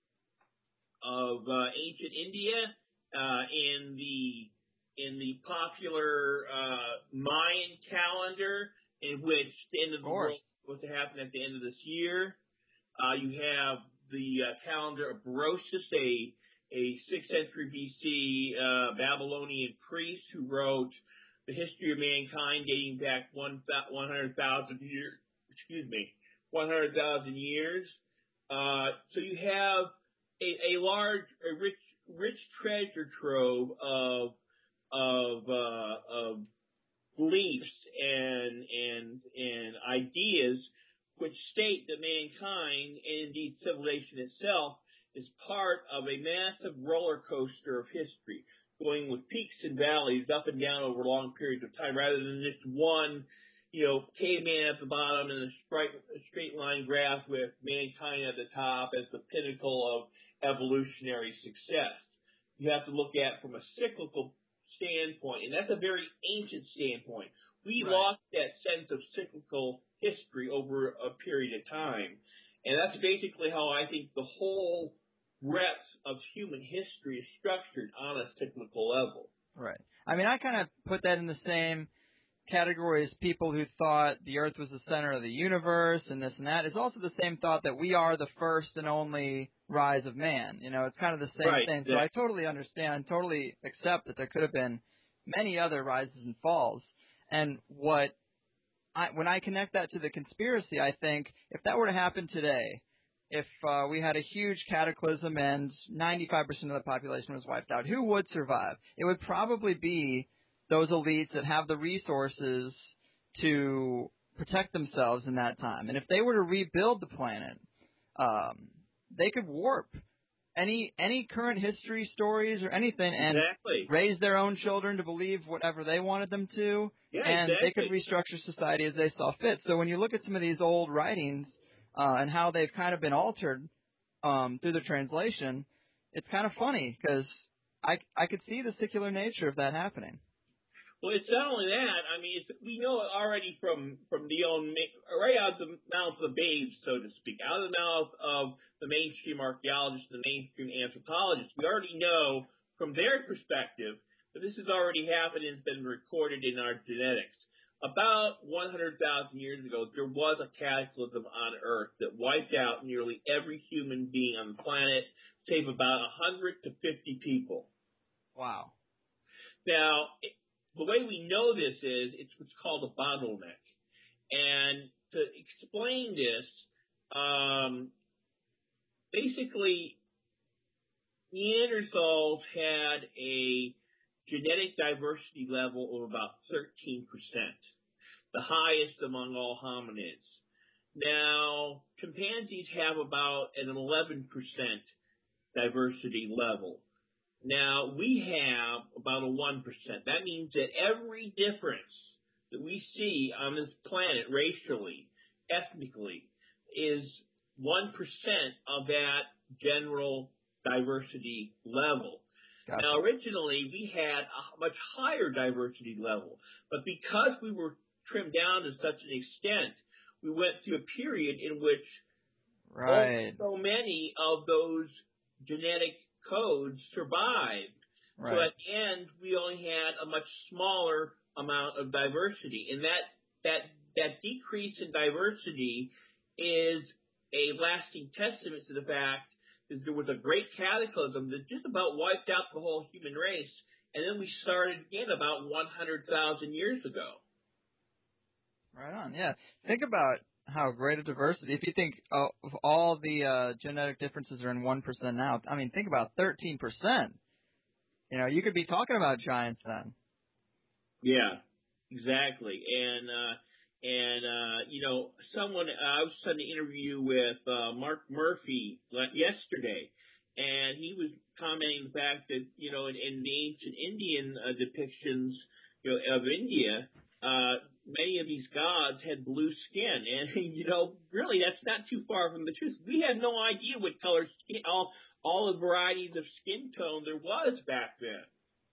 Speaker 4: of uh, ancient India, uh, in the in the popular uh, Mayan calendar, in which the end of, of the world was to happen at the end of this year. Uh, you have the uh, calendar of Berosus, a a sixth century B C uh, Babylonian priest who wrote the history of mankind dating back one hundred thousand years. Excuse me, one hundred thousand years. Uh, so you have a, a large, a rich, rich treasure trove of of uh, of beliefs and and and ideas, which state that mankind, and indeed civilization itself, is part of a massive roller coaster of history, going with peaks and valleys up and down over long periods of time, rather than just one, you know, caveman at the bottom and a straight, a straight line graph with mankind at the top as the pinnacle of evolutionary success. You have to look at from a cyclical standpoint, and that's a very ancient standpoint. We
Speaker 1: Right.
Speaker 4: lost that sense of cyclical history over a period of time. And that's basically how I think the whole breadth of human history is structured on a cyclical level.
Speaker 1: Right. I mean, I kind of put that in the same category as people who thought the Earth was the center of the universe and this and that. It's also the same thought that we are the first and only rise of man. You know, it's kind of the same
Speaker 4: Right,
Speaker 1: thing. So
Speaker 4: yeah.
Speaker 1: I totally understand, totally accept that there could have been many other rises and falls. And what I, when I connect that to the conspiracy, I think if that were to happen today, if uh, we had a huge cataclysm and ninety-five percent of the population was wiped out, who would survive? It would probably be those elites that have the resources to protect themselves in that time. And if they were to rebuild the planet, um, they could warp any any current history stories or anything and
Speaker 4: Exactly.
Speaker 1: raise their own children to believe whatever they wanted them to.
Speaker 4: Yeah,
Speaker 1: and
Speaker 4: exactly.
Speaker 1: they could restructure society as they saw fit. So when you look at some of these old writings uh, and how they've kind of been altered um, through the translation, it's kind of funny because I, I could see the secular nature of that happening.
Speaker 4: Well, it's not only that. I mean, it's, we know already from from the own right out of the mouth of the babes, so to speak, out of the mouth of the mainstream archaeologists, the mainstream anthropologists. We already know from their perspective that this has already happened and has been recorded in our genetics. about one hundred thousand years ago, there was a cataclysm on Earth that wiped out nearly every human being on the planet, save about one hundred to fifty people.
Speaker 1: Wow.
Speaker 4: Now, it, the way we know this is it's what's called a bottleneck. And to explain this, um, basically, Neanderthals had a genetic diversity level of about thirteen percent, the highest among all hominids. Now, chimpanzees have about an eleven percent diversity level. Now, we have about a one percent. That means that every difference that we see on this planet racially, ethnically, is one percent of that general diversity level.
Speaker 1: Gotcha.
Speaker 4: Now, originally, we had a much higher diversity level, but because we were trimmed down to such an extent, we went through a period in which
Speaker 1: right.
Speaker 4: so many of those genetic codes survived.
Speaker 1: Right.
Speaker 4: So at the end, we only had a much smaller amount of diversity, and that that that decrease in diversity is a lasting testament to the fact that there was a great cataclysm that just about wiped out the whole human race, and then we started again about one hundred thousand years ago.
Speaker 1: Right on, yeah. Think about how great a diversity. If you think uh, of all the uh, genetic differences are in one percent now, I mean, think about thirteen percent. You know, you could be talking about giants then.
Speaker 4: Yeah, exactly. And, uh, and uh, you know, someone, uh, I was on an interview with uh, Mark Murphy yesterday, and he was commenting the fact that, you know, in, in the ancient Indian uh, depictions, you know, of India, uh, many of these gods had blue skin. And, you know, really that's not too far from the truth. We had no idea what color skin, all, all the varieties of skin tone there was back then.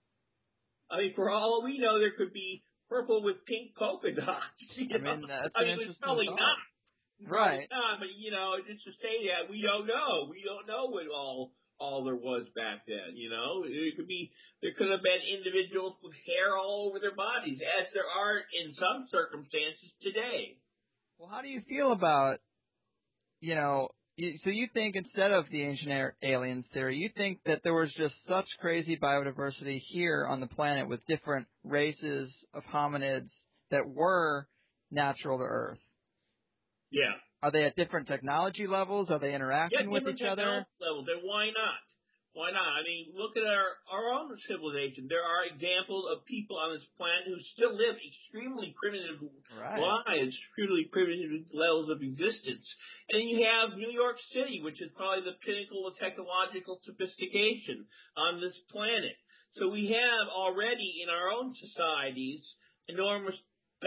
Speaker 4: I mean, for all we know, there could be purple with pink polka dots. You know?
Speaker 1: I mean, that's
Speaker 4: I
Speaker 1: an
Speaker 4: mean, it's
Speaker 1: interesting
Speaker 4: probably
Speaker 1: thought.
Speaker 4: not.
Speaker 1: Right.
Speaker 4: Probably not, but, you know, just to say that, we don't know. We don't know what all all there was back then, you know. It could be, there could have been individuals with hair all over their bodies, as there are in some circumstances today.
Speaker 1: Well, how do you feel about, you know, you, so you think instead of the ancient aliens theory, you think that there was just such crazy biodiversity here on the planet with different races of hominids that were natural to Earth?
Speaker 4: Yeah.
Speaker 1: Are they at different technology levels? Are they interacting
Speaker 4: yeah,
Speaker 1: with each other?
Speaker 4: Levels. Then why not? Why not? I mean, look at our, our own civilization. There are examples of people on this planet who still live extremely primitive
Speaker 1: right.
Speaker 4: lives, truly primitive levels of existence. And then you have New York City, which is probably the pinnacle of technological sophistication on this planet. So we have already in our own societies enormous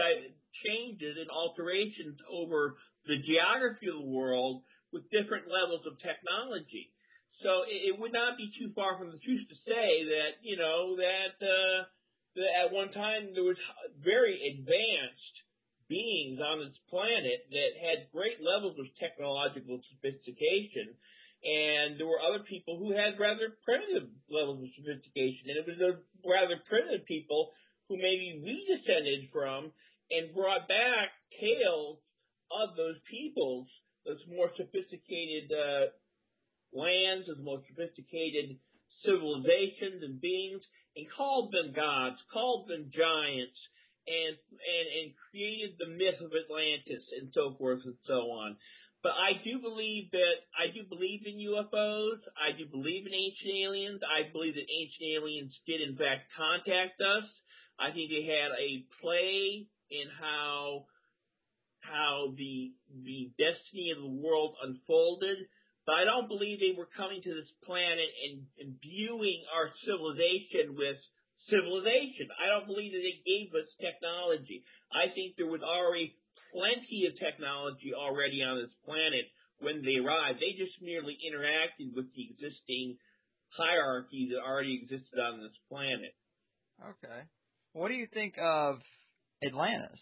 Speaker 4: changes and alterations over the geography of the world with different levels of technology. So it, it would not be too far from the truth to say that, you know, that, uh, that at one time there was very advanced beings on this planet that had great levels of technological sophistication, and there were other people who had rather primitive levels of sophistication, and it was those rather primitive people who maybe we descended from and brought back tales of those peoples, those more sophisticated uh, lands, those more sophisticated civilizations and beings, and called them gods, called them giants, and and and created the myth of Atlantis and so forth and so on. But I do believe that I do believe in U F Os. I do believe in ancient aliens. I believe that ancient aliens did in fact contact us. I think they had a play in how how the the destiny of the world unfolded, but I don't believe they were coming to this planet and imbuing our civilization with civilization. I don't believe that they gave us technology. I think there was already plenty of technology already on this planet when they arrived. They just merely interacted with the existing hierarchy that already existed on this planet.
Speaker 1: Okay. What do you think of Atlantis?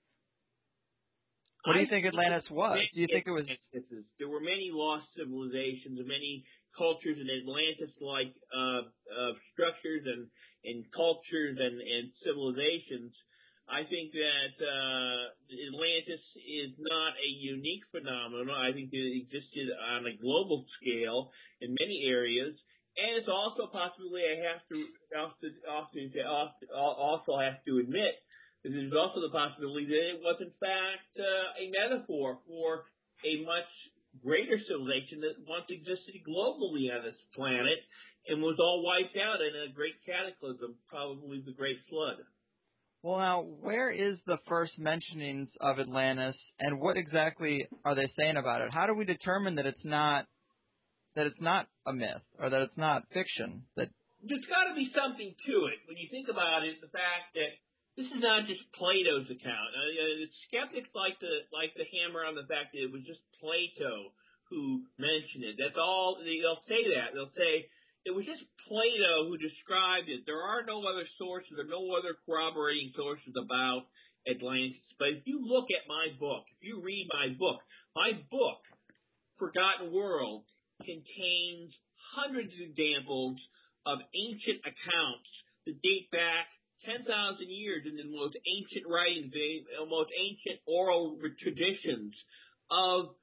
Speaker 1: What do you think Atlantis was? Do you think it was?
Speaker 4: There were many lost civilizations and many cultures in Atlantis-like uh, uh, structures and, and cultures and, and civilizations I think that uh, Atlantis is not a unique phenomenon. I think it existed on a global scale in many areas, and it's also a possibility I have to often, often, also have to admit that there's also the possibility that it was in fact uh, a metaphor for a much greater civilization that once existed globally on this planet and was all wiped out in a great cataclysm, probably the Great Flood.
Speaker 1: Well, now, where is the first mentionings of Atlantis, and what exactly are they saying about it? How do we determine that it's not that it's not a myth or that it's not fiction? That
Speaker 4: there's got to be something to it when you think about it. The fact that this is not just Plato's account. Uh, skeptics like to like to hammer on the fact that it was just Plato who mentioned it. That's all. They'll say that. They'll say it was just Plato who described it. There are no other sources. There are no other corroborating sources about Atlantis. But if you look at my book, if you read my book, my book, Forgotten World, contains hundreds of examples of ancient accounts that date back ten thousand years in the most ancient writings, the most ancient oral traditions of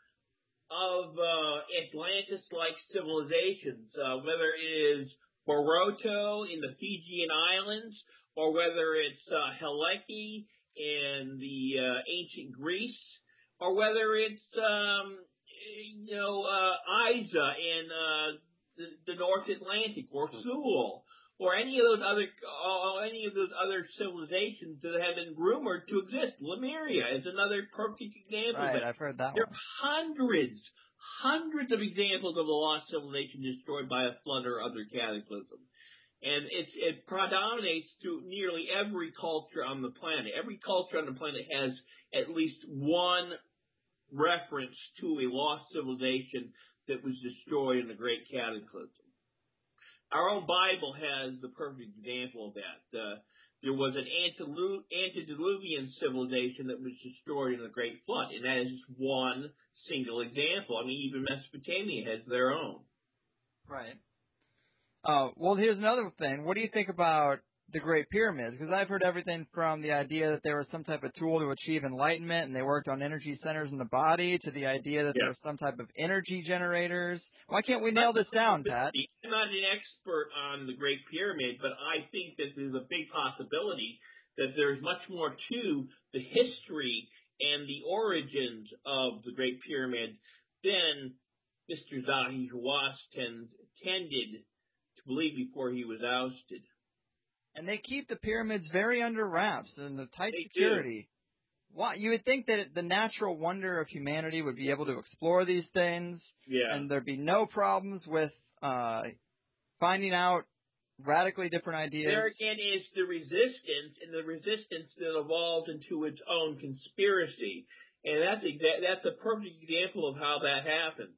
Speaker 4: of uh, Atlantis-like civilizations, uh, whether it is Boroto in the Fijian Islands, or whether it's uh, Helike in the uh, ancient Greece, or whether it's um, you know uh, Isa in uh, the, the North Atlantic, or Sewell, or any of those other uh, any of those other civilizations that have been rumored to exist. Lemuria is another perfect example.
Speaker 1: right,
Speaker 4: of it.
Speaker 1: I've heard that
Speaker 4: There
Speaker 1: one.
Speaker 4: are hundreds, hundreds of examples of a lost civilization destroyed by a flood or other cataclysm, and it's, it predominates through nearly every culture on the planet. Every culture on the planet has at least one reference to a lost civilization that was destroyed in the Great Cataclysm. Our own Bible has the perfect example of that. Uh, there was an antediluvian civilization that was destroyed in the Great Flood, and that is just one single example. I mean, even Mesopotamia has their own.
Speaker 1: Right. Uh, well, here's another thing. What do you think about the Great Pyramids? Because I've heard everything from the idea that there was some type of tool to achieve enlightenment, and they worked on energy centers in the body, to the idea that
Speaker 4: Yeah.
Speaker 1: there was some type of energy generators. Why can't we nail this down, Pat?
Speaker 4: I'm not an expert on the Great Pyramid, but I think that there's a big possibility that there's much more to the history and the origins of the Great Pyramid than Mister Zahi Hawass tend, tended to believe before he was ousted.
Speaker 1: And they keep the pyramids very under wraps and the tight
Speaker 4: They
Speaker 1: security. Why, you would think that the natural wonder of humanity would be able to explore these things,
Speaker 4: Yeah.
Speaker 1: and there'd be no problems with uh, finding out radically different ideas.
Speaker 4: There again is the resistance, and the resistance that evolved into its own conspiracy, and that's exa- that's a perfect example of how that happens.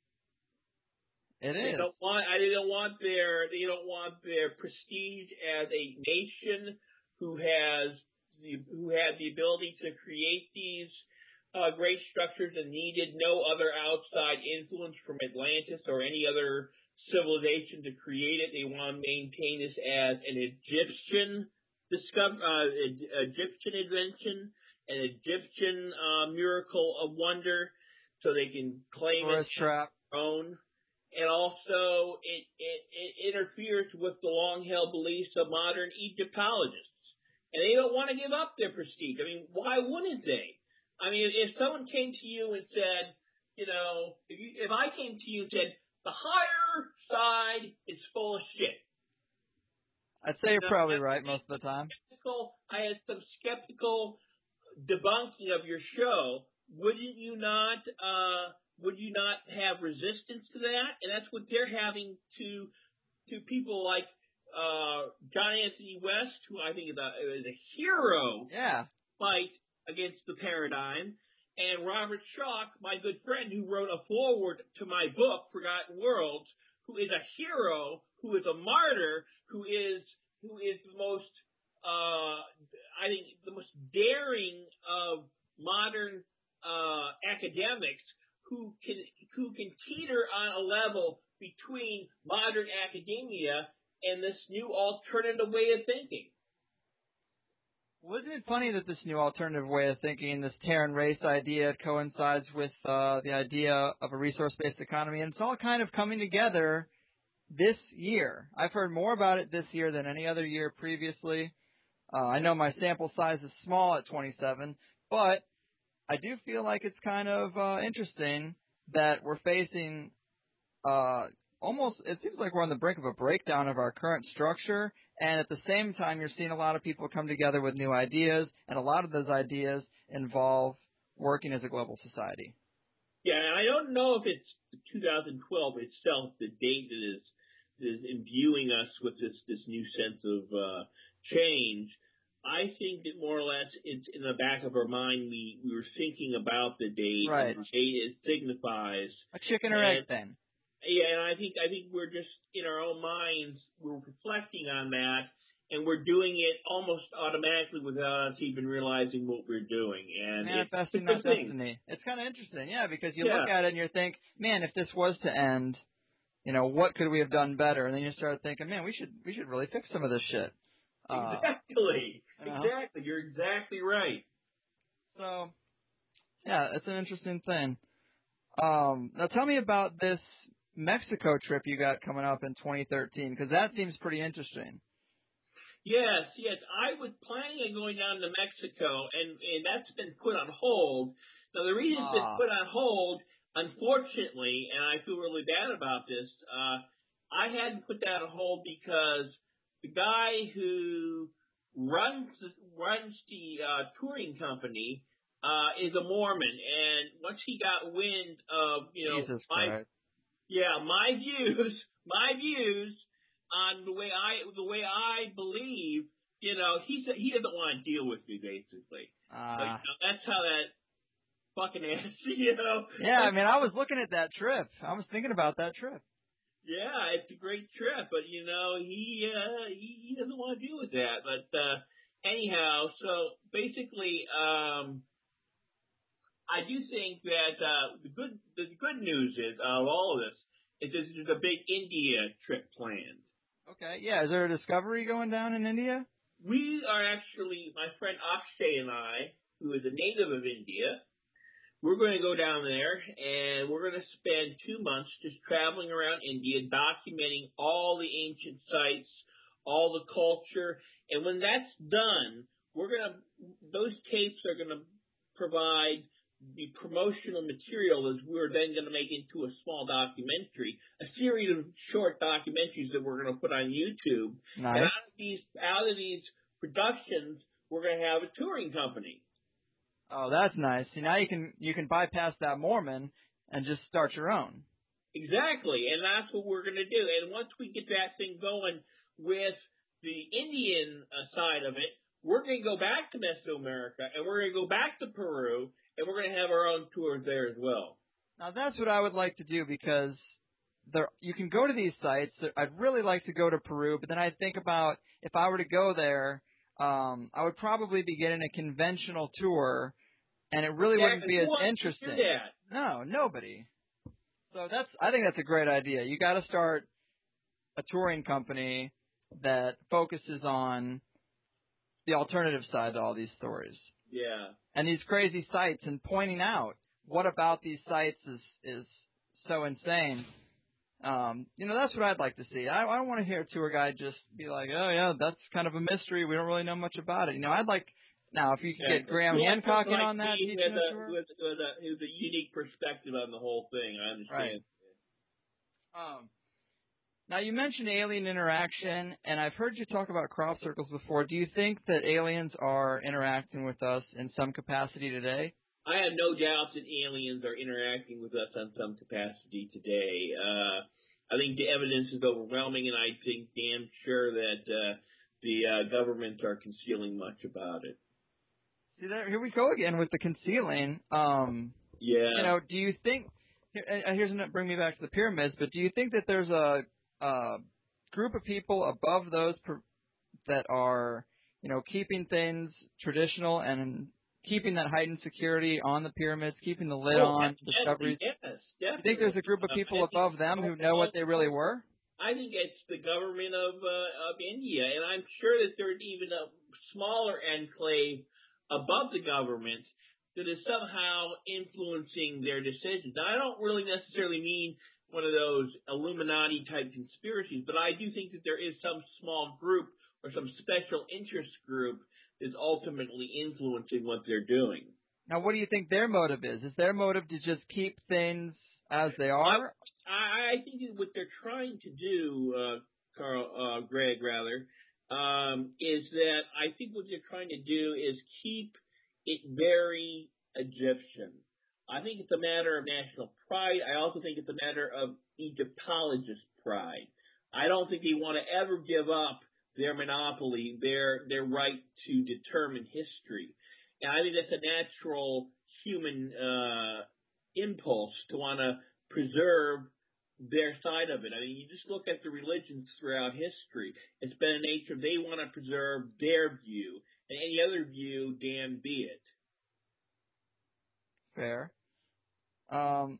Speaker 1: It
Speaker 4: They
Speaker 1: is.
Speaker 4: don't want. I don't want their. They don't want their prestige as a nation who has the who had the ability to create these uh, great structures and needed no other outside influence from Atlantis or any other civilization to create it. They want to maintain this as an Egyptian discover, uh, Egyptian invention, an Egyptian uh, miracle of wonder, so they can claim it
Speaker 1: Tourist trap.
Speaker 4: as their own. And also, it, it, it interferes with the long-held beliefs of modern Egyptologists. And they don't want to give up their prestige. I mean, why wouldn't they? I mean, if someone came to you and said, you know, if, you, if I came to you and said, the higher side is full of shit.
Speaker 1: I'd say you're
Speaker 4: Now,
Speaker 1: probably
Speaker 4: I-
Speaker 1: right most of the time.
Speaker 4: Skeptical, I had some skeptical debunking of your show. Wouldn't you not, uh, would you not have resistance to that? And that's what they're having to, to people like, uh, John Anthony West, who I think is a, is a hero,
Speaker 1: Yeah.
Speaker 4: fight against the paradigm, and Robert Schoch, my good friend, who wrote a foreword to my book, Forgotten Worlds, who is a hero, who is a martyr, who is who is the most, uh, I think, the most daring of modern uh, academics, who can who can teeter on a level between modern academia and this new alternative way of thinking.
Speaker 1: Well, isn't it funny that this new alternative way of thinking, this Terran race idea, coincides with uh, the idea of a resource-based economy, and it's all kind of coming together this year. I've heard more about it this year than any other year previously. Uh, I know my sample size is small at twenty-seven, but I do feel like it's kind of uh, interesting that we're facing uh, almost, it seems like we're on the brink of a breakdown of our current structure, and at the same time you're seeing a lot of people come together with new ideas, and a lot of those ideas involve working as a global society.
Speaker 4: Yeah, and I don't know if it's two thousand twelve itself, the date that is is imbuing us with this, this new sense of uh, change. I think that more or less it's in the back of our mind. We, we were thinking about the date.
Speaker 1: Right.
Speaker 4: And the date it signifies
Speaker 1: A chicken or
Speaker 4: and,
Speaker 1: egg thing.
Speaker 4: Yeah, and I think I think we're just in our own minds. We're reflecting on that, and we're doing it almost automatically without us even realizing what we're doing. And
Speaker 1: manifesting
Speaker 4: it's, it's
Speaker 1: that destiny. It's kind of interesting, yeah, because you
Speaker 4: yeah.
Speaker 1: look at it and you think, man, if this was to end, you know, what could we have done better? And then you start thinking, man, we should we should really fix some of this shit. Uh,
Speaker 4: exactly.
Speaker 1: uh-huh.
Speaker 4: Exactly. You're exactly right.
Speaker 1: So, yeah, it's an interesting thing. Um, now, tell me about this Mexico trip you got coming up in twenty thirteen, because that seems pretty interesting.
Speaker 4: Yes, yes. I was planning on going down to Mexico, and, and that's been put on hold. Now, the reason it's been
Speaker 1: Ah.
Speaker 4: put on hold, unfortunately, and I feel really bad about this, uh, I hadn't put that on hold because the guy who runs runs the uh, touring company uh, is a Mormon, and once he got wind of you know
Speaker 1: Jesus
Speaker 4: my
Speaker 1: Christ.
Speaker 4: yeah my views my views on the way I the way I believe, you know he he doesn't want to deal with me basically.
Speaker 1: Uh,
Speaker 4: But, you know, that's how that fucking ass, you know.
Speaker 1: yeah, I mean, I was looking at that trip. I was thinking about that trip.
Speaker 4: Yeah, it's a great trip, but you know he uh, he, he doesn't want to deal with that. But uh, anyhow, so basically, um, I do think that uh, the good the good news is of all of this is that there's a big India trip planned.
Speaker 1: Okay, yeah. Is there a discovery going down in India?
Speaker 4: We are actually, my friend Akshay and I, who is a native of India. We're going to go down there, and we're going to spend two months just traveling around India, documenting all the ancient sites, all the culture. And when that's done, we're going to, those tapes are going to provide the promotional material as we're then going to make into a small documentary, a series of short documentaries that we're going to put on YouTube.
Speaker 1: Nice.
Speaker 4: And out of these, out of these productions, we're going to have a touring company.
Speaker 1: Oh, that's nice. See, now you can you can bypass that Mormon and just start your own.
Speaker 4: Exactly, and that's what we're going to do. And once we get that thing going with the Indian uh, side of it, we're going to go back to Mesoamerica, and we're going to go back to Peru, and we're going to have our own tours there as well.
Speaker 1: Now, that's what I would like to do, because there you can go to these sites. I'd really like to go to Peru, but then I think about if I were to go there, um, I would probably be getting a conventional tour, and it really
Speaker 4: Yeah,
Speaker 1: wouldn't be
Speaker 4: who
Speaker 1: as
Speaker 4: wants to
Speaker 1: interesting.
Speaker 4: do that?
Speaker 1: No, nobody. So that's I think that's a great idea. You got to start a touring company that focuses on the alternative side to all these stories.
Speaker 4: Yeah.
Speaker 1: And these crazy sites, and pointing out what about these sites is is so insane. Um, you know, that's what I'd like to see. I, I don't want to hear a tour guide just be like, oh, yeah, that's kind of a mystery. We don't really know much about it. You know, I'd like, now, if you could
Speaker 4: Yeah.
Speaker 1: get Graham
Speaker 4: Well,
Speaker 1: Hancock in
Speaker 4: like
Speaker 1: on that,
Speaker 4: me,
Speaker 1: teaching
Speaker 4: with
Speaker 1: a
Speaker 4: a,
Speaker 1: tour.
Speaker 4: with, with a, with a unique perspective on the whole thing. I understand.
Speaker 1: Right. Um, now, you mentioned alien interaction, and I've heard you talk about crop circles before. Do you think that aliens are interacting with us in some capacity today?
Speaker 4: I have no doubt that aliens are interacting with us on some capacity today. Uh, I think the evidence is overwhelming, and I think damn sure that uh, the uh, governments are concealing much about it.
Speaker 1: See, there, here we go again with the concealing. Um,
Speaker 4: Yeah.
Speaker 1: You know, do you think? Here, and here's gonna bring me back to the pyramids. But do you think that there's a, a group of people above those per, that are, you know, keeping things traditional and keeping that heightened security on the pyramids, keeping the lid
Speaker 4: oh,
Speaker 1: on discoveries?
Speaker 4: Yes, definitely.
Speaker 1: You think there's a group of people above them who know what they really were?
Speaker 4: I think it's the government of uh, of India, and I'm sure that there's even a smaller enclave above the government that is somehow influencing their decisions. Now, I don't really necessarily mean one of those Illuminati-type conspiracies, but I do think that there is some small group or some special interest group that's ultimately influencing what they're doing.
Speaker 1: Now, what do you think their motive is? Is their motive to just keep things as they are?
Speaker 4: I, I think that what they're trying to do, uh, Carl, uh, Greg, rather, um, is that I think what they're trying to do is keep it very Egyptian. I think it's a matter of national pride. I also think it's a matter of Egyptologist pride. I don't think they want to ever give up their monopoly, their their right to determine history. And I think that's a natural human uh, impulse to want to preserve their side of it. I mean, you just look at the religions throughout history. It's been a nature, they want to preserve their view, and any other view, damn be it.
Speaker 1: Fair. Um,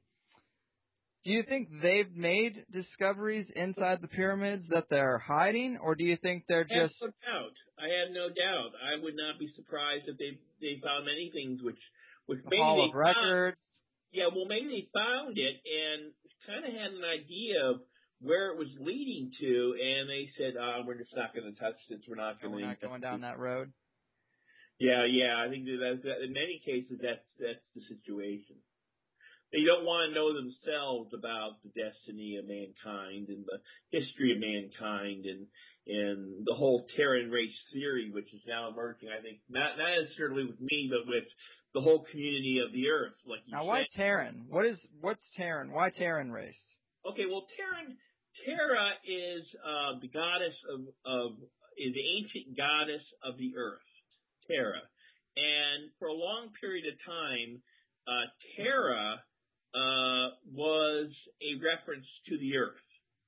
Speaker 1: do you think they've made discoveries inside the pyramids that they're hiding, or do you think they're
Speaker 4: I have
Speaker 1: just...
Speaker 4: no doubt. I have no doubt. I would not be surprised if they they found many things which which
Speaker 1: the
Speaker 4: maybe
Speaker 1: Hall
Speaker 4: they
Speaker 1: of Records?
Speaker 4: Found, yeah, well, maybe they found it and kind of had an idea of where it was leading to, and they said, uh, we're just not going to touch this. We're not
Speaker 1: No,
Speaker 4: going to.
Speaker 1: we're not going down that road.
Speaker 4: Yeah, yeah. I think that, that's, that in many cases that's that's the situation. They don't want to know themselves about the destiny of mankind and the history of mankind and and the whole Terran race theory, which is now emerging. I think not not necessarily with me, but with the whole community of the Earth. Like you
Speaker 1: now,
Speaker 4: said.
Speaker 1: why Terran? What is what's Terran? Why Terran race?
Speaker 4: Okay, well, Terran Terra is uh, the goddess of of is the ancient goddess of the Earth, Terra, and for a long period of time, uh, Terra. Uh, was a reference to the Earth.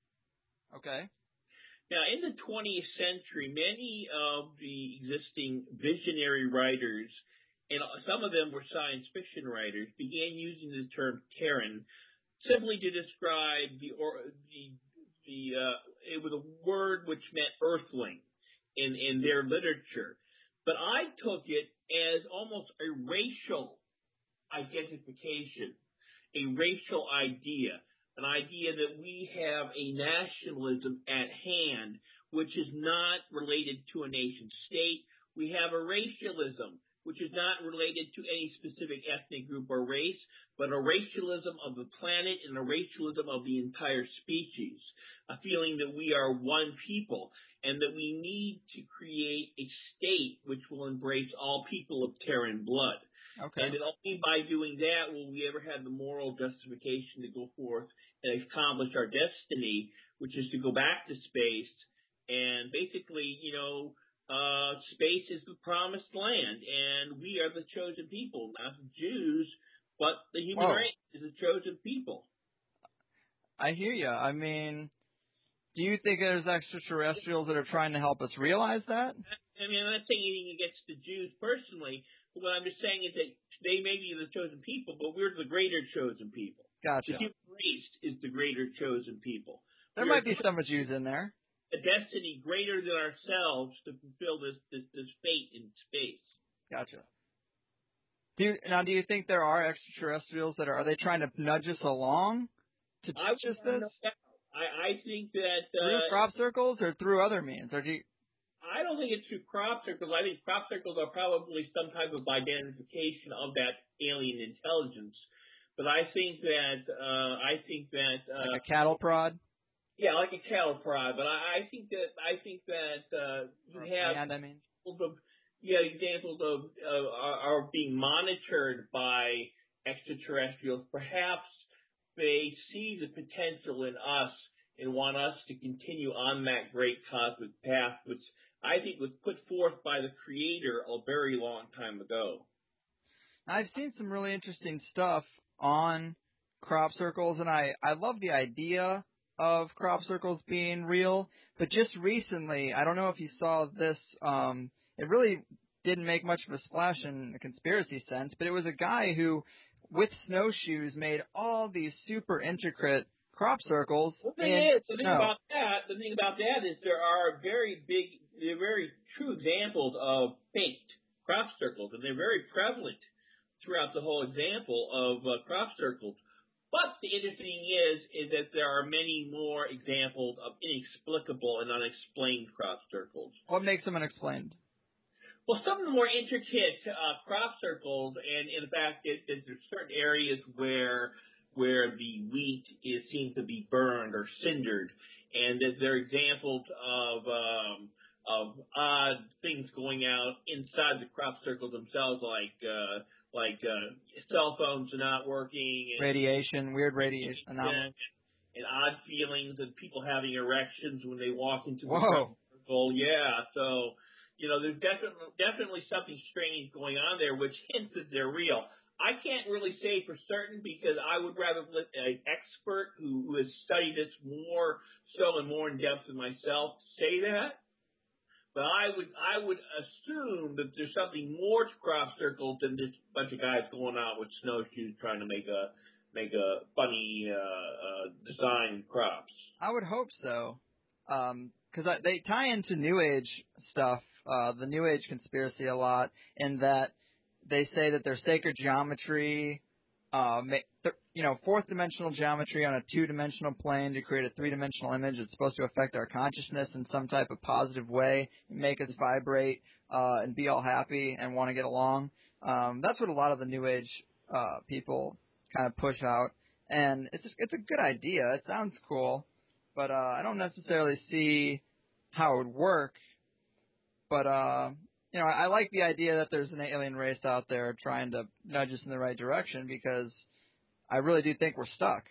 Speaker 1: Okay.
Speaker 4: Now, in the twentieth century, many of the existing visionary writers, and some of them were science fiction writers, began using the term Terran simply to describe the or the the uh, it was a word which meant Earthling in in their literature. But I took it as almost a racial identification. A racial idea, an idea that we have a nationalism at hand, which is not related to a nation state. We have a racialism, which is not related to any specific ethnic group or race, but a racialism of the planet and a racialism of the entire species, a feeling that we are one people and that we need to create a state which will embrace all people of Terran blood.
Speaker 1: Okay.
Speaker 4: And only by doing that will we ever have the moral justification to go forth and accomplish our destiny, which is to go back to space. And basically, you know, uh, space is the promised land, and we are the chosen people, not the Jews, but the human
Speaker 1: Whoa.
Speaker 4: race is the chosen people.
Speaker 1: I hear you. I mean, do you think there's extraterrestrials that are trying to help us realize that?
Speaker 4: I mean, I'm not saying anything against the Jews personally. What I'm just saying is that they may be the chosen people, but we're the greater chosen people.
Speaker 1: Gotcha.
Speaker 4: The human race is the greater chosen people.
Speaker 1: There
Speaker 4: We are
Speaker 1: might be some Jews in there.
Speaker 4: a destiny greater than ourselves to fulfill this this, this fate in space.
Speaker 1: Gotcha. Do you, now, do you think there are extraterrestrials that are, are they trying to nudge us along to
Speaker 4: I
Speaker 1: teach us
Speaker 4: would
Speaker 1: this?
Speaker 4: not know. I, I think that
Speaker 1: Through
Speaker 4: uh,
Speaker 1: crop circles or through other means? Or do you,
Speaker 4: I don't think it's through crop circles. I think crop circles are probably some type of identification of that alien intelligence. But I think that uh, I think that uh,
Speaker 1: like a cattle prod?
Speaker 4: yeah, like a cattle prod. But I, I think that I think that uh, you
Speaker 1: Or a
Speaker 4: have
Speaker 1: band, I mean.
Speaker 4: examples of yeah examples of uh, are, are being monitored by extraterrestrials. Perhaps they see the potential in us and want us to continue on that great cosmic path, which I think was put forth by the Creator a very long time ago.
Speaker 1: I've seen some really interesting stuff on crop circles, and I, I love the idea of crop circles being real. But just recently, I don't know if you saw this, um, it really didn't make much of a splash in a conspiracy sense, but it was a guy who, with snowshoes, made all these super intricate crop circles.
Speaker 4: The thing
Speaker 1: in
Speaker 4: is, the thing
Speaker 1: snow.
Speaker 4: about that, the thing about that is there are very big, there are very true examples of faked crop circles, and they're very prevalent throughout the whole example of uh, crop circles. But the interesting thing is, is that there are many more examples of inexplicable and unexplained crop circles.
Speaker 1: What makes them unexplained?
Speaker 4: Well, some of the more intricate uh, crop circles, and in fact, it, it, there's certain areas where where the wheat is seen to be burned or cindered, and that there are examples of um, of odd things going out inside the crop circles themselves, like uh, like uh, cell phones are not working, and,
Speaker 1: Radiation, weird radiation anomalies,
Speaker 4: and, and odd feelings, and people having erections when they walk into the
Speaker 1: Whoa.
Speaker 4: crop circle. Yeah, so. You know, there's definitely definitely something strange going on there, which hints that they're real. I can't really say for certain because I would rather let an expert who, who has studied this more so and more in depth than myself say that. But I would I would assume that there's something more to crop circles than this bunch of guys going out with snowshoes trying to make a make a funny uh, uh, design crops.
Speaker 1: I would hope so, because um, they tie into New Age stuff. Uh, the New Age conspiracy a lot, in that they say that their sacred geometry, uh, th- you know, fourth dimensional geometry on a two-dimensional plane to create a three-dimensional image. It's supposed to affect our consciousness in some type of positive way, make us vibrate uh, and be all happy and want to get along. Um, that's what a lot of the New Age uh, people kind of push out, and it's just, it's a good idea. It sounds cool, but uh, I don't necessarily see how it would work. But, uh, you know, I like the idea that there's an alien race out there trying to nudge us in the right direction, because I really do think we're stuck.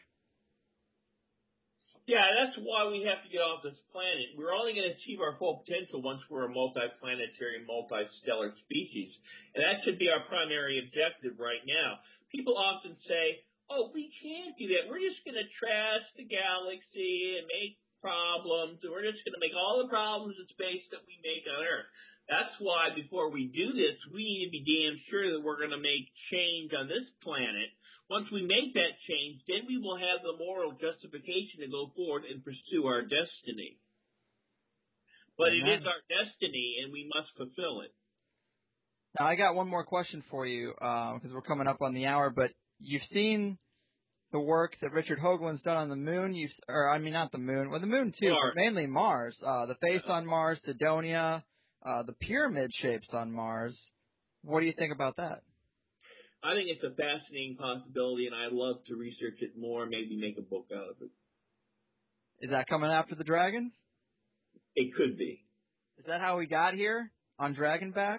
Speaker 4: Yeah, that's why we have to get off this planet. We're only going to achieve our full potential once we're a multi-planetary, multi-stellar species. And that should be our primary objective right now. People often say, oh, we can't do that. We're just going to trash the galaxy and make problems, and we're just going to make all the problems in space that we make on Earth. That's why before we do this, we need to be damn sure that we're going to make change on this planet. Once we make that change, then we will have the moral justification to go forward and pursue our destiny. But Amen. It is our destiny, and we must fulfill it.
Speaker 1: Now, I got one more question for you, because uh, we're coming up on the hour, but you've seen the work that Richard Hoagland's done on the moon, you, or I mean not the moon, well the moon too, Mars. But mainly Mars. Uh, the face on Mars, Sidonia, uh, the pyramid shapes on Mars. What do you think about that?
Speaker 4: I think it's a fascinating possibility, and I'd love to research it more, maybe make a book out of it.
Speaker 1: Is that coming after the Dragons?
Speaker 4: It could be.
Speaker 1: Is that how we got here, on Dragonback?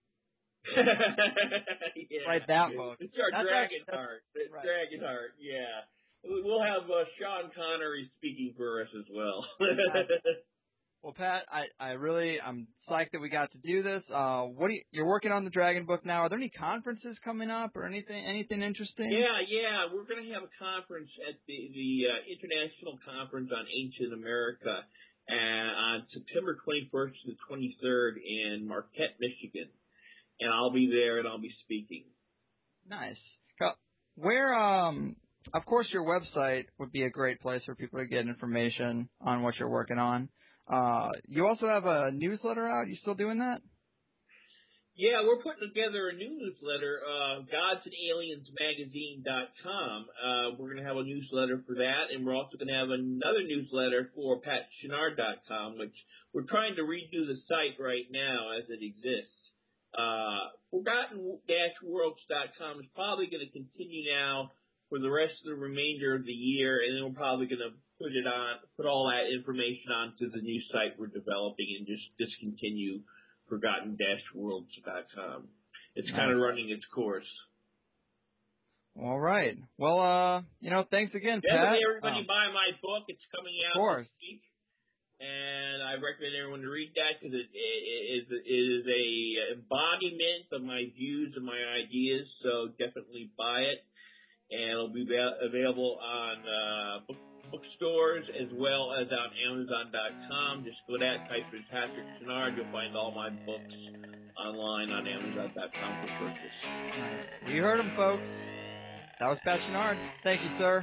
Speaker 4: Yeah,
Speaker 1: Write that book.
Speaker 4: It's our
Speaker 1: that's
Speaker 4: Dragon
Speaker 1: actually,
Speaker 4: Heart. It's
Speaker 1: right.
Speaker 4: Dragon Heart, yeah. We'll have uh, Sean Connery speaking for us as well.
Speaker 1: Well, Pat, I, I really, I'm psyched that we got to do this. Uh, what do you, you're working on the Dragon Book now. Are there any conferences coming up or anything, anything interesting?
Speaker 4: Yeah, yeah. We're going to have a conference at the, the uh, International Conference on Ancient America uh, on September twenty-first to the twenty-third in Marquette, Michigan. And I'll be there, and I'll be speaking.
Speaker 1: Nice. Where, um, of course, your website would be a great place for people to get information on what you're working on. Uh, you also have a newsletter out. You still doing that?
Speaker 4: Yeah, we're putting together a new newsletter, uh, gods and aliens magazine dot com. Uh, we're going to have a newsletter for that, and we're also going to have another newsletter for pat chenard dot com, which we're trying to redo the site right now as it exists. Uh, forgotten dash worlds dot com is probably going to continue now for the rest of the remainder of the year, and then we're probably going to put it on, put all that information onto the new site we're developing, and just discontinue forgotten dash worlds dot com. It's nice. Kind of running its course.
Speaker 1: All right. Well, uh, you know, thanks again, Pat.
Speaker 4: Definitely everybody um, buy my book. It's coming out
Speaker 1: of course.
Speaker 4: this week. And I recommend everyone to read that because it, it, it is a embodiment of my views and my ideas. So definitely buy it, and it'll be available on uh, book, bookstores as well as on amazon dot com. Just go to that, type in Patrick Chenard. You'll find all my books online on amazon dot com for purchase.
Speaker 1: You heard him, folks. That was Pat Chenard. Thank you, sir.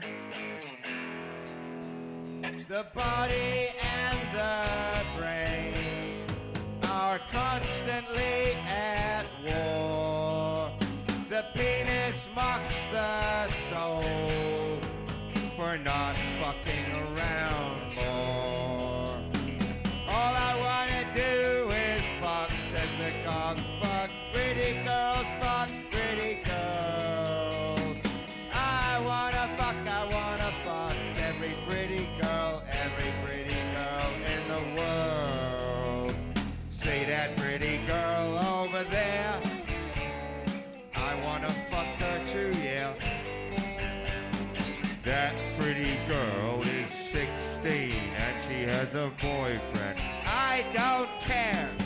Speaker 5: The body and the brain are constantly at war. The penis mocks the soul for not fucking around more. All I wanna do is fuck, says the cock. Fuck pretty girls, fuck pretty girls. I wanna fuck, I wanna fuck every pretty girl, every pretty girl in the world. See that pretty girl over there? I wanna fuck her too, yeah. That pretty girl is sixteen and she has a boyfriend. I don't care.